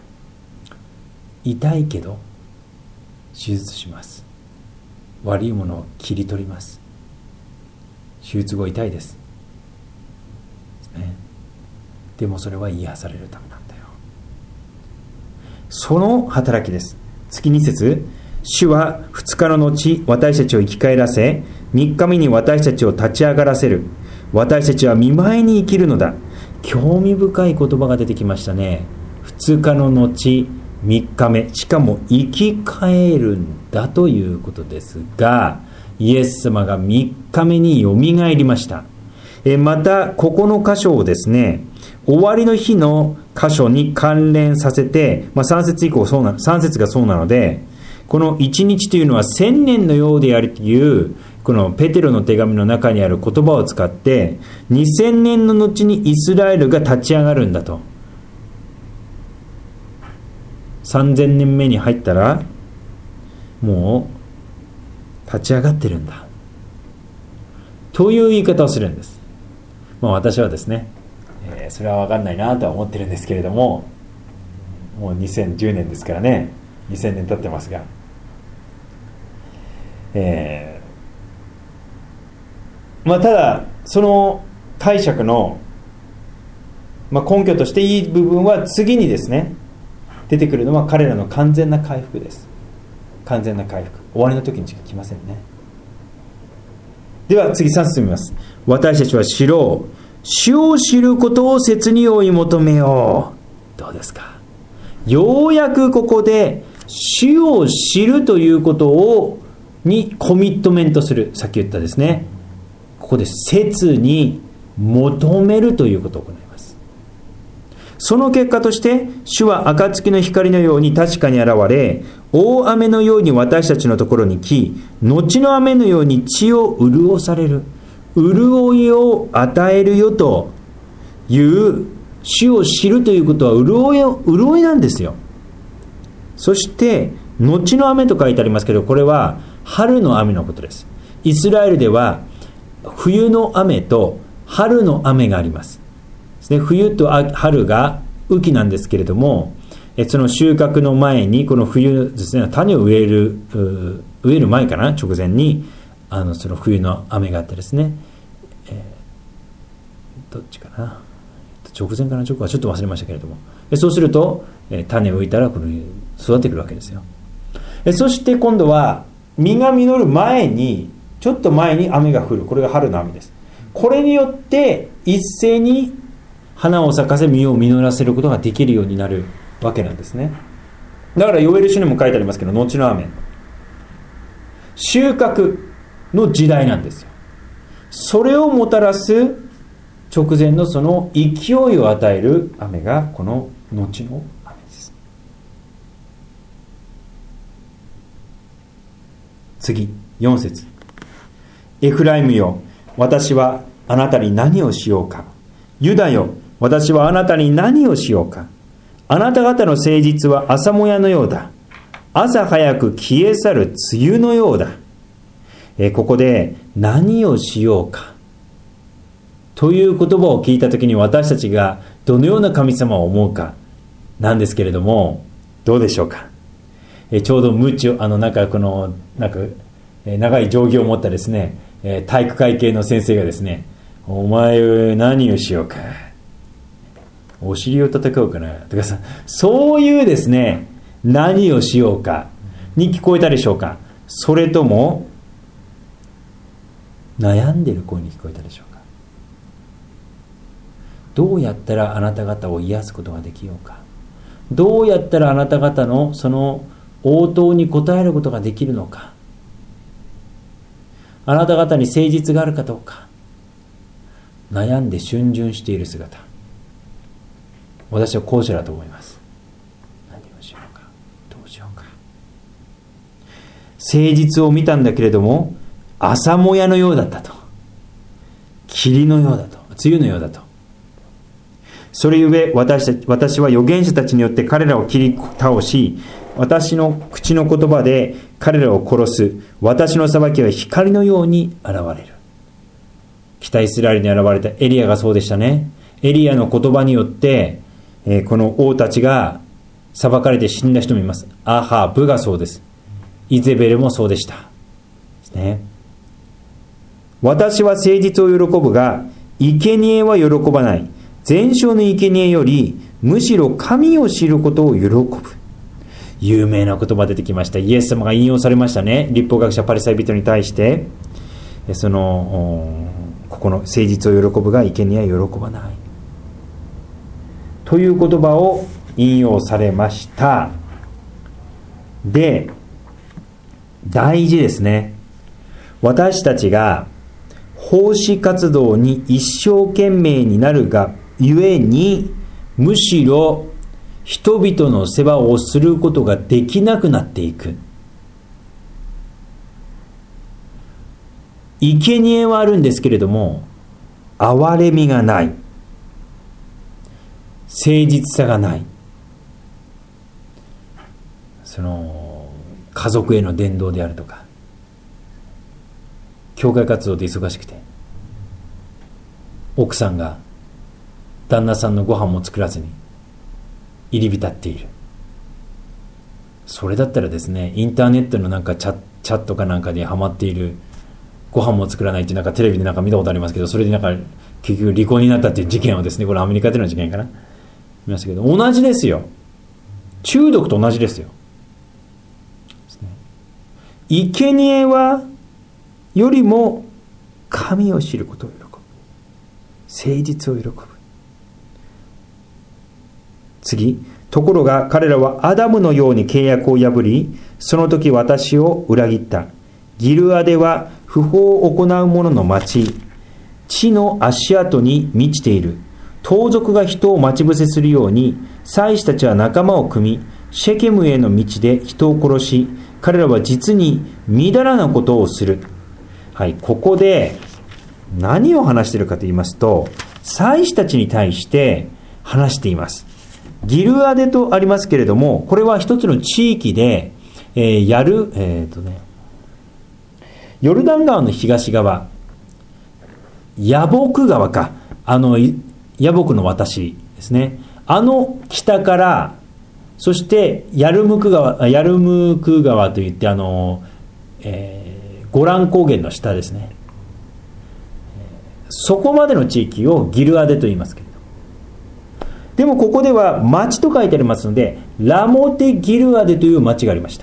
痛いけど手術します。悪いものを切り取ります。手術後痛いです、ね、でもそれは癒されるためなんだよ。その働きです。月2節、主は2日の後私たちを生き返らせ、3日目に私たちを立ち上がらせる。私たちは見舞いに生きるのだ。興味深い言葉が出てきましたね。2日の後3日目、しかも生き返るんだということですが、イエス様が3日目によみがえりました。またここの箇所をですね、終わりの日の箇所に関連させて、3節以降3節がそうなので、この1日というのは1000年のようであるというこのペテロの手紙の中にある言葉を使って、2000年の後にイスラエルが立ち上がるんだと。3000年目に入ったらもう立ち上がってるんだという言い方をするんです。私はですね、それは分かんないなとは思ってるんですけれども、もう2010年ですからね、2000年経ってますが、ただその解釈の、根拠としていい部分は次にですね出てくるのは彼らの完全な回復です。完全な回復、終わりの時にしか来ませんね。では次3節見ます。私たちは知ろう、主を知ることを切に追い求めよう。どうですか。ようやくここで主を知るということにコミットメントする。さっき言ったですね、ここで切に求めるということを行います。その結果として主は暁の光のように確かに現れ、大雨のように私たちのところに来、後の雨のように地を潤される、潤いを与えるよという、主を知るということは潤いなんですよ。そして後の雨と書いてありますけど、これは春の雨のことです。イスラエルでは冬の雨と春の雨があります。 ね、冬と春が雨季なんですけれども、その収穫の前にこの冬ですね、種を植える前かな、直前にその冬の雨があってですね、どっちかな、直前かな、直後はちょっと忘れましたけれども、そうすると種を植えたらこの育ってくるわけですよ。そして今度は実が実る前に、ちょっと前に雨が降る。これが春の雨です。これによって一斉に花を咲かせ実を実らせることができるようになるわけなんですね。だからヨエル書にも書いてありますけど、後の雨、収穫の時代なんですよ。それをもたらす直前のその勢いを与える雨がこの後の雨です。次、4節。エフライムよ、私はあなたに何をしようか。ユダよ、私はあなたに何をしようか。あなた方の誠実は朝もやのようだ。朝早く消え去る梅雨のようだ。ここで何をしようかという言葉を聞いたときに、私たちがどのような神様を思うかなんですけれども、どうでしょうか。ちょうど長い定規を持ったですね、体育会系の先生がですね、お前何をしようか、お尻を叩こうかなとかさ、そういうですね、何をしようかに聞こえたでしょうか。それとも悩んでる声に聞こえたでしょうか。どうやったらあなた方を癒すことができようか。どうやったらあなた方のその応答に応えることができるのか。あなた方に誠実があるかどうか、悩んで逡巡している姿、私は後者だと思います。何をしようか、どうしようか。誠実を見たんだけれども、朝もやのようだったと、霧のようだと、梅雨のようだと。それゆえ私は預言者たちによって彼らを切り倒し、私の口の言葉で彼らを殺す。私の裁きは光のように現れる。北イスラエルに現れたエリアがそうでしたね。エリアの言葉によって、この王たちが裁かれて死んだ人もいます。アハブがそうです。イゼベルもそうでしたですね。私は誠実を喜ぶが、生贄は喜ばない。全焼の生贄よりむしろ神を知ることを喜ぶ。有名な言葉出てきました。イエス様が引用されましたね。律法学者パリサイ人に対して、ここの誠実を喜ぶが生贄は喜ばないという言葉を引用されました。で、大事ですね。私たちが奉仕活動に一生懸命になるがゆえに、むしろ人々の世話をすることができなくなっていく。生贄はあるんですけれども、憐れみがない、誠実さがない、その家族への伝道であるとか、教会活動で忙しくて奥さんが旦那さんのご飯も作らずに入り浸っている。それだったらですね、インターネットのなんかチャットかなんかでハマっている、ご飯も作らないってなんかテレビでなんか見たことありますけど、それでなんか結局離婚になったっていう事件をですね、これアメリカでの事件かな、見ましたけど、同じですよ。中毒と同じですよ。生贄はよりも神を知ることを喜ぶ、誠実を喜ぶ。次、ところが彼らはアダムのように契約を破り、その時私を裏切った。ギルアデは不法を行う者の町、地の足跡に満ちている。盗賊が人を待ち伏せするように、祭司たちは仲間を組み、シェケムへの道で人を殺し、彼らは実にみだらなことをする。はい、ここで何を話しているかと言いますと、祭司たちに対して話しています。ギルアデとありますけれども、これは一つの地域で、ヨルダン川の東側、ヤボク川か、ヤヤボクの私ですね、北から、そしてヤルムク川といってゴラン高原の下ですね、そこまでの地域をギルアデと言いますけれど、でもここでは町と書いてありますので、ラモテギルアデという町がありました。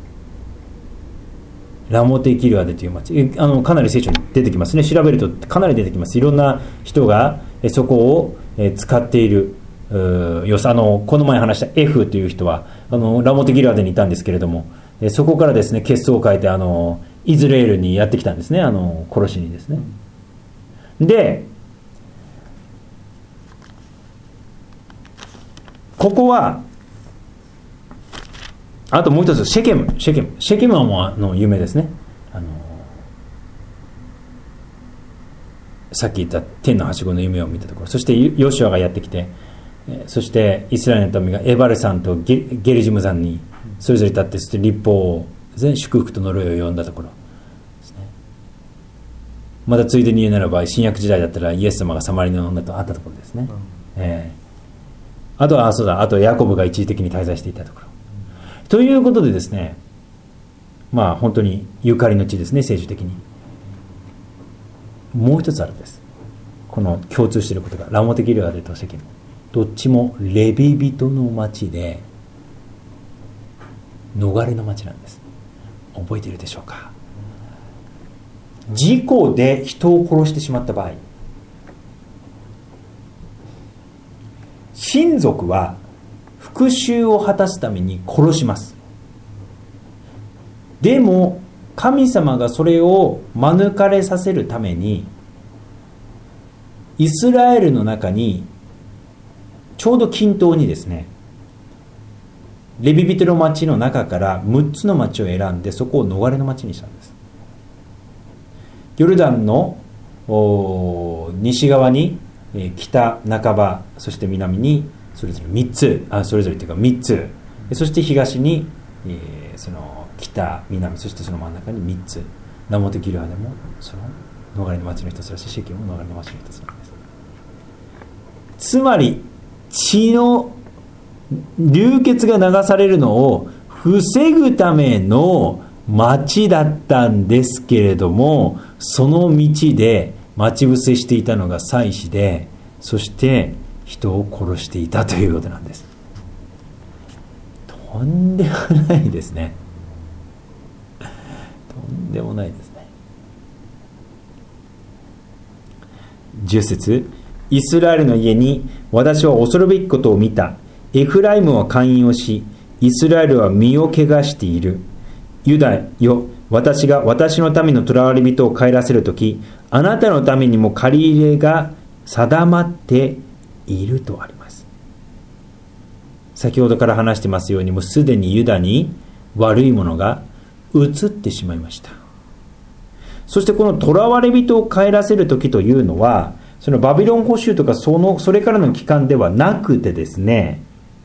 ラモテギルアデという町、かなり聖書に出てきますね。調べるとかなり出てきます。いろんな人がそこを使っている様子。この前話した F という人はラモテギルアデにいたんですけれども、そこからですね血相を変えてイスラエルにやってきたんですね、殺しにですね。でここはあともう一つシェケムはもう有名ですね。さっき言った天のはしごの夢を見たところ、そしてヨシュアがやってきて、そしてイスラエルの民がエバル山とゲリジム山にそれぞれ立って、そして立法を祝福と呪いを呼んだところですね。またついでに言うならば新約時代だったらイエス様がサマリの女と会ったところですね。あとヤコブが一時的に滞在していたところ、ということでですね、本当にゆかりの地ですね。聖書的にもう一つあるんです。この共通していることがラモテギルアデとシェケム、どっちもレビ人の町で逃れの町なんです。覚えているでしょうか。事故で人を殺してしまった場合、親族は復讐を果たすために殺します。でも神様がそれを免れさせるために、イスラエルの中にちょうど均等にですね、レビ人の町の中から6つの町を選んで、そこを逃れの町にしたんです。ヨルダンの西側に北、半ば、そして南にそれぞれ3つ、それぞれというか3つ、そして東にその北、南、そしてその真ん中に3つ、ラモテギルアデもその逃れの町の一つだし、シェケムも逃れの町の一つなんです。つまり血の流血が流されるのを防ぐための町だったんですけれども、その道で待ち伏せしていたのが祭司で、そして人を殺していたということなんです。とんでもないですね。とんでもないですね。10節、イスラエルの家に私は恐るべきことを見た。エフライムは勧誘をし、イスラエルは身を汚している。ユダよ、私が私のための囚われ人を帰らせるとき、あなたのためにも借り入れが定まっているとあります。先ほどから話してますように、もうすでにユダに悪いものが移ってしまいました。そしてこの囚われ人を帰らせるときというのは、そのバビロン捕囚とかそれからの期間ではなくてですね、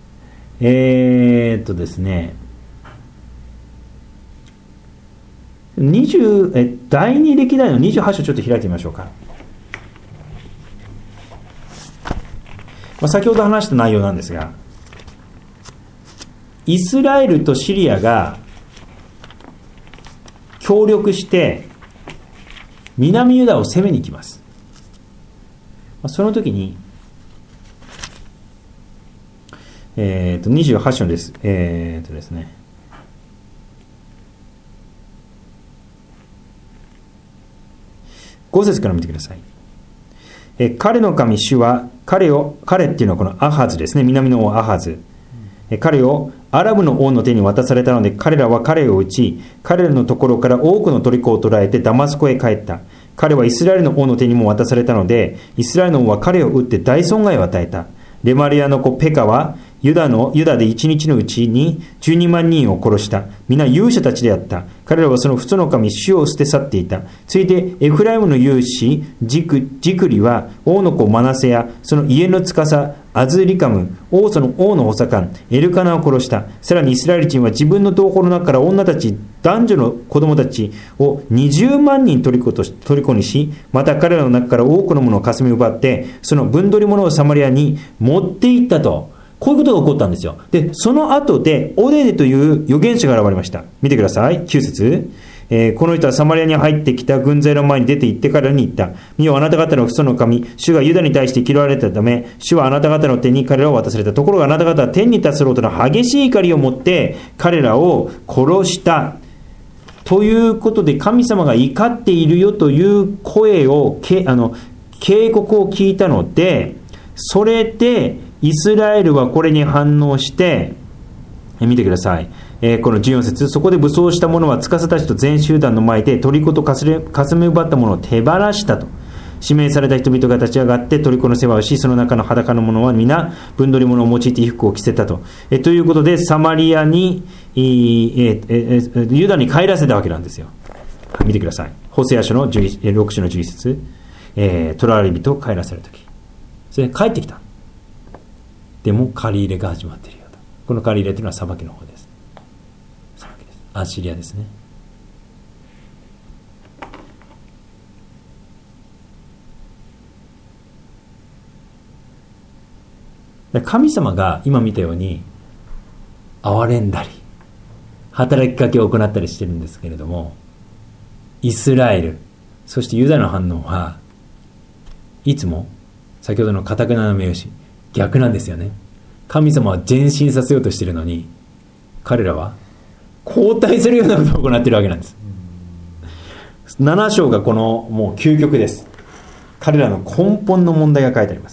ですね、第二歴代の28章ちょっと開いてみましょうか。先ほど話した内容なんですが、イスラエルとシリアが協力して南ユダを攻めに行きます。その時に、28章です。ですね。5節から見てください。彼の神主は彼っていうのはこのアハズですね。南の王アハズ。彼をアラブの王の手に渡されたので、彼らは彼を撃ち、彼らのところから多くの虜を捕らえてダマスコへ帰った。彼はイスラエルの王の手にも渡されたので、イスラエルの王は彼を撃って大損害を与えた。レマリアの子ペカはユダで一日のうちに12万人を殺した。皆勇者たちであった。彼らはその父の神主を捨て去っていた。ついでエフライムの勇士ジクリは王の子マナセやその家の司アズリカム、王の補佐官エルカナを殺した。さらにイスラエル人は自分の同胞の中から女たち、男女の子供たちを20万人虜にし、また彼らの中から多くのものをかすみ奪って、その分取り物をサマリアに持って行ったと。こういうことが起こったんですよ。で、その後でオデデという預言者が現れました。見てください。9節。この人はサマリアに入ってきた軍勢の前に出て行って彼らに言った。見よ、あなた方の父祖の神、主がユダに対して嫌われたため、主はあなた方の手に彼らを渡された。ところがあなた方は天に達するほどの激しい怒りを持って彼らを殺した。ということで、神様が怒っているよという声を、警告を聞いたので、それでイスラエルはこれに反応して、見てください。この14節、そこで武装した者は司たちと全集団の前で虜とかすみ奪った者を手放したと。指名された人々が立ち上がって虜の世話をし、その中の裸の者は皆分取り物を用いて衣服を着せたと。ということでサマリアにユダに帰らせたわけなんですよ。見てください。ホセア書の6章の11節、捕らわれ人を帰らせるとき、それで帰ってきた。でも借り入れが始まっているよと。この借り入れというのは裁きの方です。裁きです。アッシリアですね。神様が今見たように憐れんだり働きかけを行ったりしてるんですけれども、イスラエルそしてユダの反応はいつも先ほどの堅くなな目吉逆なんですよね。神様は前進させようとしているのに、彼らは後退するようなことを行っているわけなんです。7章がこのもう究極です。彼らの根本の問題が書いてあります。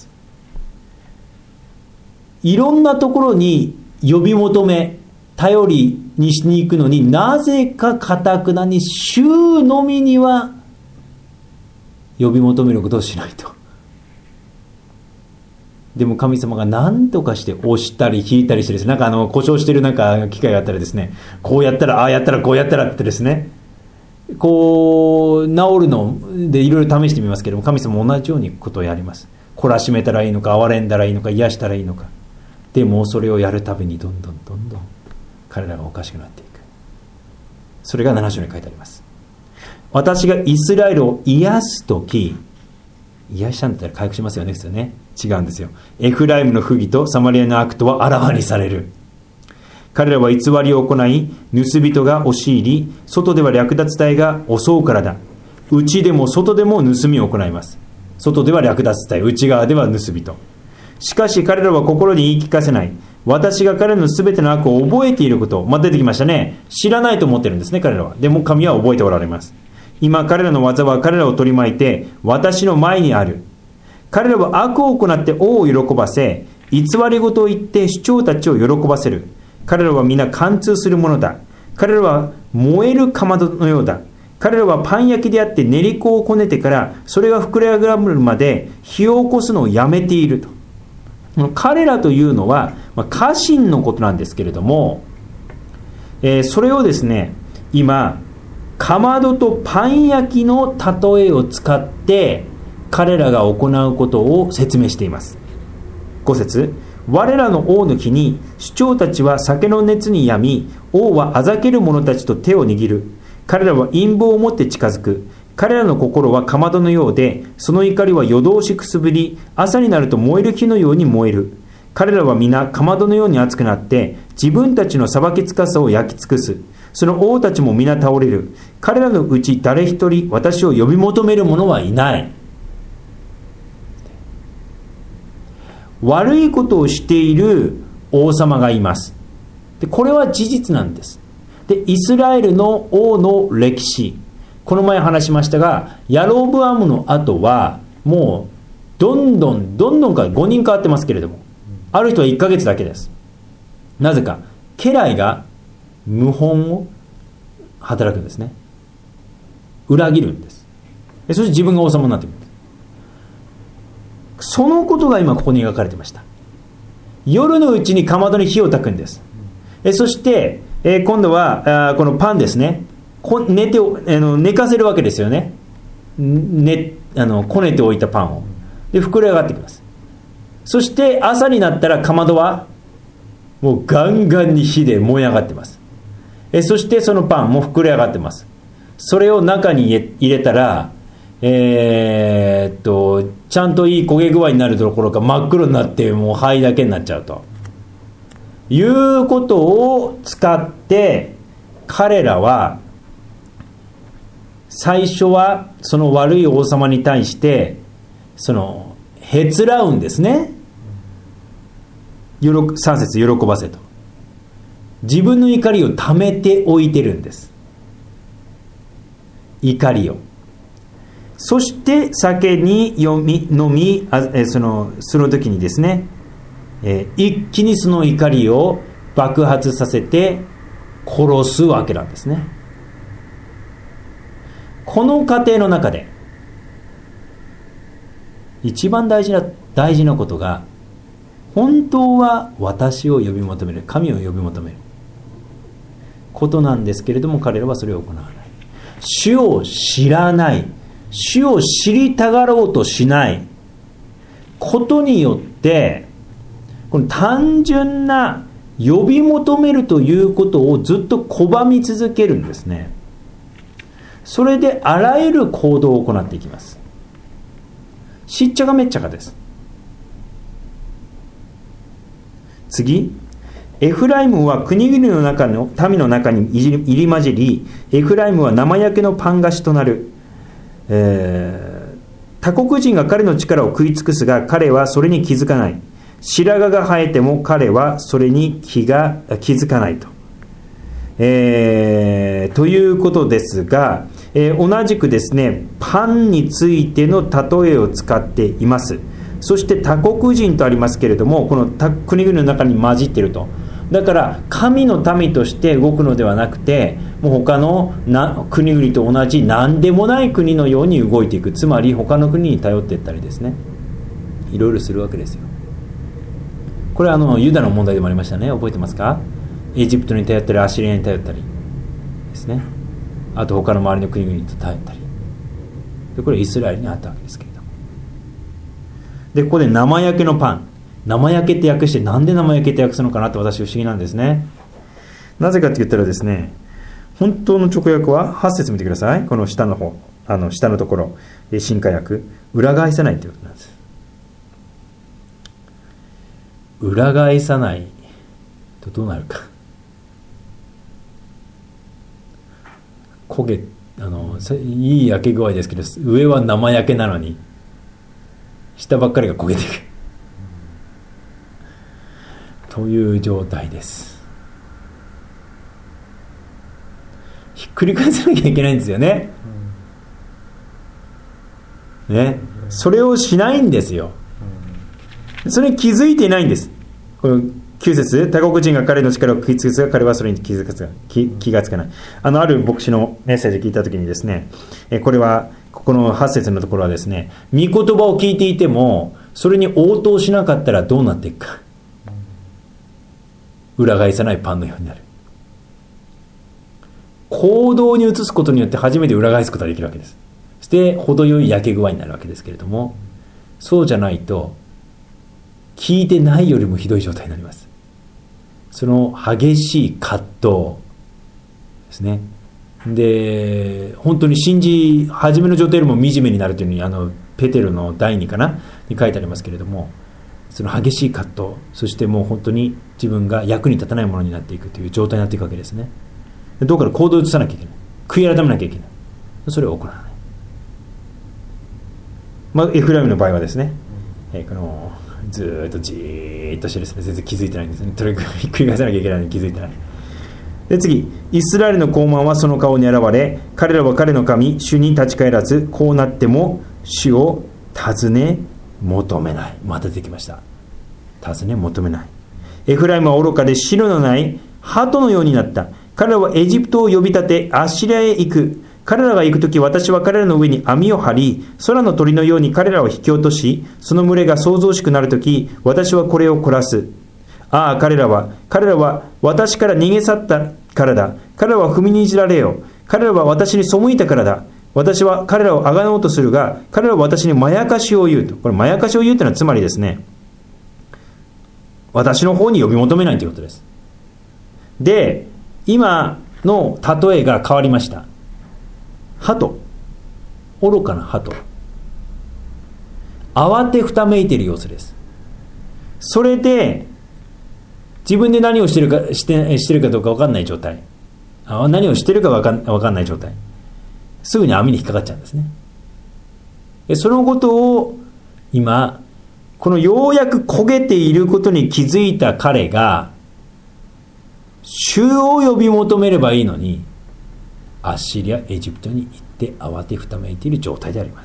いろんなところに呼び求め頼りにしに行くのに、なぜか堅くなに主のみには呼び求めることをしないと。でも神様が何とかして押したり引いたりしてですね、故障してる機械があったらですね、こうやったらああやったらこうやったらってですね、こう治るのでいろいろ試してみますけども、神様も同じようにことをやります。懲らしめたらいいのか、憐れんだらいいのか、癒したらいいのか。でもそれをやるたびにどんどん彼らがおかしくなっていく。それが7章に書いてあります。私がイスラエルを癒すとき、癒したんだったら回復しますよね、ですよね。違うんですよ。エフライムの不義とサマリアの悪とはあらわにされる。彼らは偽りを行い、盗人が押し入り、外では略奪隊が襲うからだ。内でも外でも盗みを行います。外では略奪隊、内側では盗人。しかし彼らは心に言い聞かせない。私が彼らのすべての悪を覚えていることを、出てきましたね。知らないと思ってるんですね、彼らは。でも神は覚えておられます。今彼らの技は彼らを取り巻いて私の前にある。彼らは悪を行って王を喜ばせ、偽り事を言って首長たちを喜ばせる。彼らは皆貫通するものだ。彼らは燃えるかまどのようだ。彼らはパン焼きであって練り粉をこねてからそれが膨れ上がるまで火を起こすのをやめていると。彼らというのは家臣のことなんですけれども、それをですね、今かまどとパン焼きの例えを使って彼らが行うことを説明しています。5節、我らの王の日に首長たちは酒の熱に病み、王はあざける者たちと手を握る。彼らは陰謀を持って近づく。彼らの心はかまどのようで、その怒りは夜通しくすぶり、朝になると燃える火のように燃える。彼らは皆かまどのように熱くなって、自分たちの裁きつかさを焼き尽くす。その王たちも皆倒れる。彼らのうち誰一人私を呼び求める者はいない。悪いことをしている王様がいます。で、これは事実なんです。で、イスラエルの王の歴史、この前話しましたが、ヤロブアムの後はもうどんどんか5人変わってますけれども、ある人は1ヶ月だけです。なぜか家来が謀反を働くんですね。裏切るんです。そして自分が王様になってくるんです。そのことが今ここに描かれてました。夜のうちにかまどに火を焚くんです。そして今度はこのパンですね、寝かせるわけですよね。こねておいたパンを。で、膨れ上がってきます。 そして朝になったらかまどはもうガンガンに火で燃え上がってます。そしてそのパンも膨れ上がってます。それを中に入れたらちゃんといい焦げ具合になるところか真っ黒になってもう灰だけになっちゃうということを使って、彼らは最初はその悪い王様に対してへつらうんですね。3節喜ばせと、自分の怒りを溜めておいてるんです。怒りを。そして酒に飲みその時にですね、一気にその怒りを爆発させて殺すわけなんですね。この過程の中で一番大事なことが、本当は私を呼び求める、神を呼び求めることなんですけれども、彼らはそれを行わない。主を知らない、主を知りたがろうとしないことによって、この単純な呼び求めるということをずっと拒み続けるんですね。それであらゆる行動を行っていきます。しっちゃかめっちゃかです。次、エフライムは国々の中の民の中に入り混じり、エフライムは生焼けのパン菓子となる。他国人が彼の力を食い尽くすが、彼はそれに気づかない。白髪が生えても彼はそれに気づかないと。ということですが、同じくですね、パンについての例えを使っています。そして他国人とありますけれども、この国々の中に混じっていると。だから神の民として動くのではなくて、もう他の国々と同じ何でもない国のように動いていく。つまり他の国に頼っていったりですね、いろいろするわけですよ。これはユダの問題でもありましたね。覚えてますか？エジプトに頼ったりアシリアに頼ったりですね。あと他の周りの国々と頼ったりで、これイスラエルにあったわけですけれども、でここで生焼けのパン、生焼けって訳して、なんで生焼けって訳すのかなって私不思議なんですね。なぜかって言ったらですね、本当の直訳は8節見てください。この下の方、下のところ、新化訳、裏返さないということなんです。裏返さないとどうなるか。焦げ、いい焼け具合ですけど、上は生焼けなのに下ばっかりが焦げていくという状態です。ひっくり返さなきゃいけないんですよね。それをしないんですよ。それに気づいていないんです。この9節、他国人が彼の力を食い尽くすが、彼はそれに気がつかない。ある牧師のメッセージを聞いたときにですね、これはここの8節のところはですね、御言葉を聞いていてもそれに応答しなかったらどうなっていくか。裏返さないパンのようになる。行動に移すことによって初めて裏返すことができるわけです。そして程よい焼け具合になるわけですけれども、そうじゃないと聞いてないよりもひどい状態になります。その激しい葛藤ですね。で、本当に初めの状態よりも惨めになるというふうにペテロの第2かなに書いてありますけれども、その激しい葛藤、そしてもう本当に自分が役に立たないものになっていくという状態になっていくわけですね。どうから行動を移さなきゃいけない、悔い改めなきゃいけない、それを行わない。エフライムの場合はですね、このずーっとじーっとしてですね、全然気づいてないんですね。とにかくひっくり返さなきゃいけないのに気づいてない。で次、イスラエルの高慢はその顔に現れ、彼らは彼の神主に立ち返らず、こうなっても主を尋ね求めない。また出てきました。尋ね求めない。エフライムは愚かで白のない鳩のようになった。彼らはエジプトを呼び立てアッシリアへ行く。彼らが行くとき、私は彼らの上に網を張り、空の鳥のように彼らを引き落とし、その群れが騒々しくなるとき、私はこれを凝らす。ああ、彼らは私から逃げ去ったからだ。彼らは踏みにじられよ。彼らは私に背いたからだ。私は彼らをあがのうとするが、彼らは私にまやかしを言うと。これまやかしを言うというのはつまりですね、 私の方に呼び求めないということです。で、今の例えが変わりました。鳩、愚かな鳩、慌てふためいている様子です。それで自分で何をしてるかしてるかどうか分かんない状態、何をしてるか分かんない状態、すぐに網に引っかかっちゃうんですね。そのことを今、このようやく焦げていることに気づいた彼が、主を呼び求めればいいのに、アッシリア、エジプトに行って慌てふためいている状態であります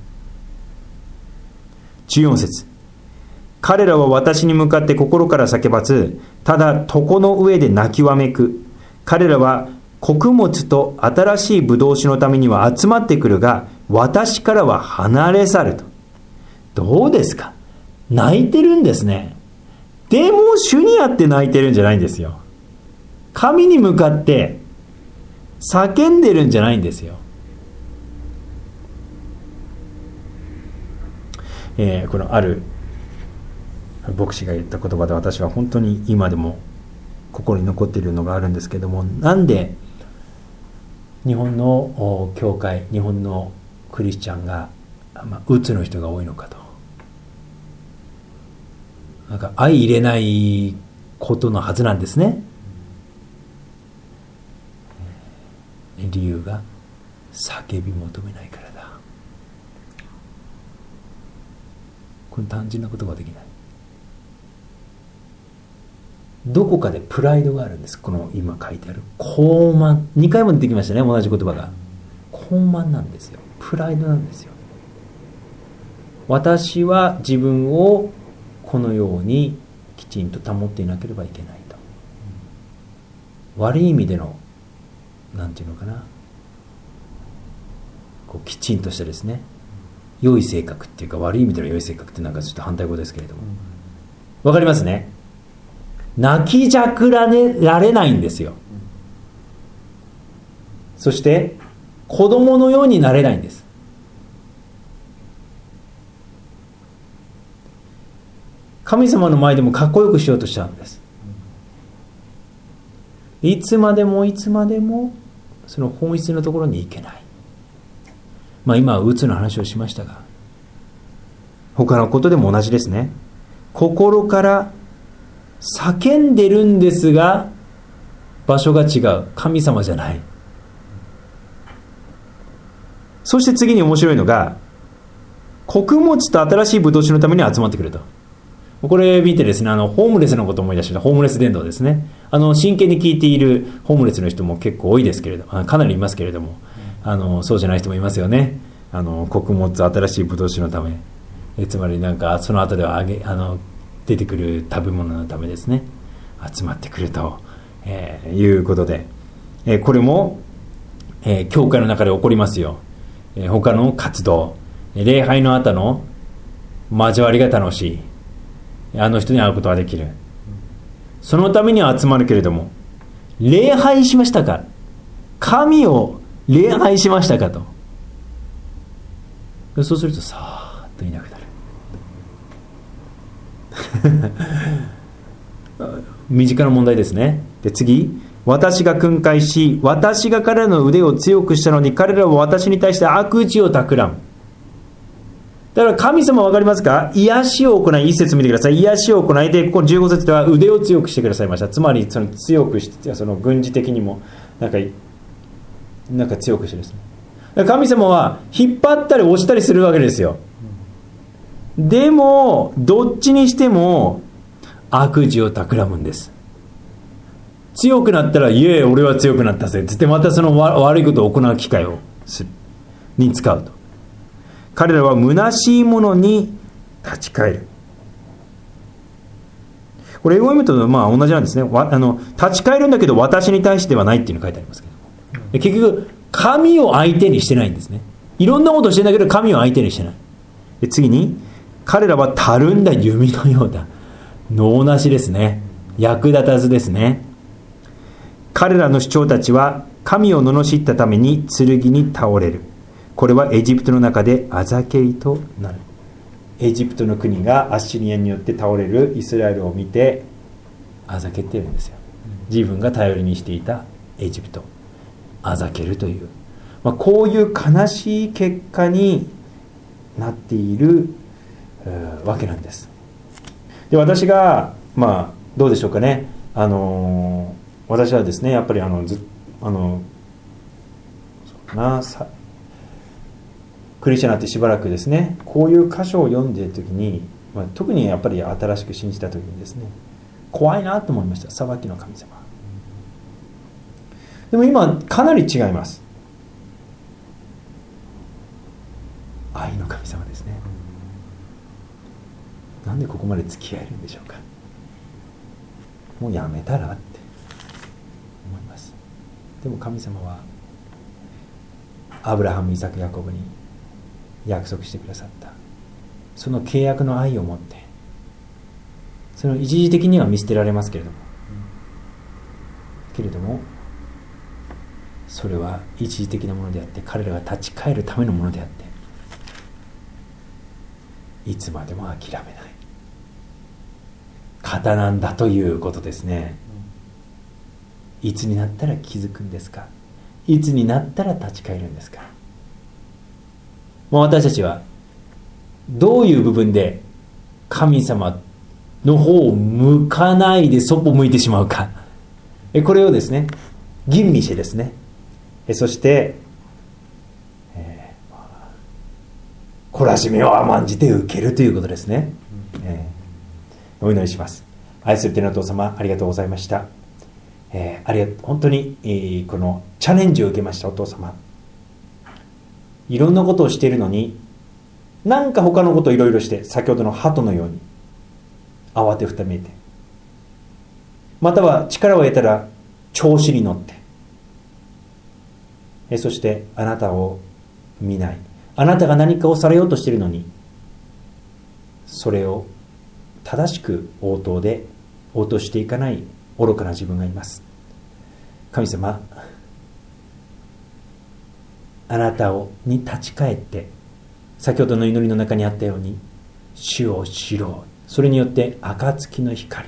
。14節、彼らは私に向かって心から叫ばず、ただ床の上で泣きわめく。彼らは穀物と新しいブドウ酒のためには集まってくるが、私からは離れ去ると。どうですか？泣いてるんですね。でも主にあって泣いてるんじゃないんですよ。神に向かって叫んでるんじゃないんですよ。このある牧師が言った言葉で、私は本当に今でも心に残っているのがあるんですけども、なんで日本の教会、日本のクリスチャンが、うつの人が多いのかと。なんか相入れないことのはずなんですね。理由が叫び求めないからだ。この単純なことができない。どこかでプライドがあるんです。この今書いてある高慢、2回も出てきましたね、同じ言葉が。高慢なんですよ。プライドなんですよ。私は自分をこのようにきちんと保っていなければいけないと。悪い意味での、なんていうのかな、こうきちんとしたですね、良い性格っていうか、悪い意味での良い性格ってなんかちょっと反対語ですけれども、わかりますね。泣きじゃくられないんですよ。そして子供のようになれないんです。神様の前でもかっこよくしようとしちゃうんです。いつまでもいつまでもその本質のところに行けない。今はうつの話をしましたが、他のことでも同じですね。心から叫んでるんですが、場所が違う。神様じゃない。そして次に面白いのが、穀物と新しいブドウ酒のために集まってくると。これ見てですね、ホームレスのことを思い出した。ホームレス伝道ですね。真剣に聞いているホームレスの人も結構多いですけれども、かなりいますけれども、そうじゃない人もいますよね。穀物、新しいブドウ酒のため、つまりなんかその後では出てくる食べ物のためですね、集まってくると、いうことで、これも、教会の中で起こりますよ。他の活動、礼拝の後の交わりが楽しい、あの人に会うことができる、そのためには集まるけれども、礼拝しましたか、神を礼拝しましたかと。そうするとさーっといなくなる身近な問題ですね。で、次、私が訓戒し、私が彼らの腕を強くしたのに、彼らは私に対して悪事を企む。だから神様わかりますか？癒しを行い、一節見てください。癒しを行いで、ここの15節では腕を強くしてくださいました。つまりその強くして、その軍事的にもなんか強くしてですね。神様は引っ張ったり押したりするわけですよ。でもどっちにしても悪事を企むんです。強くなったら、いえ俺は強くなったぜってまたその悪いことを行う機会に使うと。彼らは虚しいものに立ち返る。これ英語を読むと同じなんですね。立ち返るんだけど私に対してはないっていうのが書いてありますけど、結局神を相手にしてないんですね。いろんなことをしてんだけど神を相手にしてない。で、次に、彼らはたるんだ弓のようだ。能なしですね。役立たずですね。彼らの主張たちは神を罵ったために剣に倒れる。これはエジプトの中であざけいとなる。 エジプトの国がアッシリアによって倒れるイスラエルを見てあざけてるんですよ。自分が頼りにしていたエジプトあざけるという、こういう悲しい結果になっているわけなんです。で、私がどうでしょうかね、私はですね、やっぱりクリスチャンになってしばらくですね、こういう箇所を読んでいる時に、特にやっぱり新しく信じた時にですね、怖いなと思いました。裁きの神様。でも今かなり違います。愛の神様ですね。なんでここまで付き合えるんでしょうか。もうやめたらって思います。でも神様はアブラハム、イサク、ヤコブに約束してくださった、その契約の愛を持って、その一時的には見捨てられますけれども、それは一時的なものであって、彼らが立ち返るためのものであって、いつまでも諦めない方なんだということですね。いつになったら気づくんですか。いつになったら立ち返るんですか。私たちはどういう部分で神様の方を向かないでそっぽ向いてしまうか、これをですね、吟味してですね、そして懲らしめを甘んじて受けるということですね。お祈りします。愛する天のお父様、ありがとうございました。本当に、このチャレンジを受けましたお父様。いろんなことをしているのに、なんか他のことをいろいろして、先ほどの鳩のように慌てふためいて、または力を得たら調子に乗って、そしてあなたを見ない、あなたが何かをされようとしているのに、それを正しく応答していかない愚かな自分がいます。神様、あなたに立ち返って、先ほどの祈りの中にあったように、主を知ろう、それによって暁の光、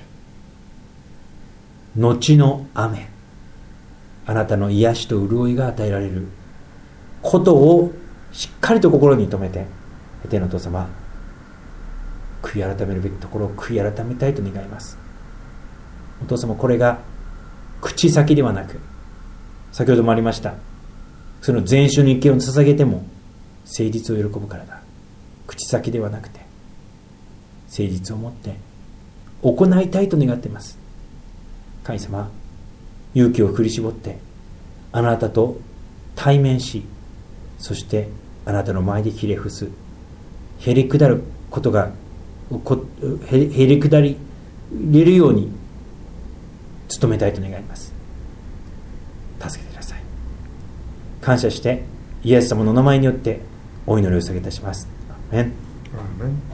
後の雨、あなたの癒しと潤いが与えられることをしっかりと心に留めて、天のお父様、悔い改めるべきところを悔い改めたいと願います。お父様、これが口先ではなく、先ほどもありました、その全種の意見を捧げても誠実を喜ぶからだ。口先ではなくて誠実を持って行いたいと願っています。神様、勇気を振り絞ってあなたと対面し、そしてあなたの前でひれ伏す、へり下ることがへり下りれるように努めたいと願います。助けてください。感謝してイエス様の名前によってお祈りを捧げいたします。アーメン。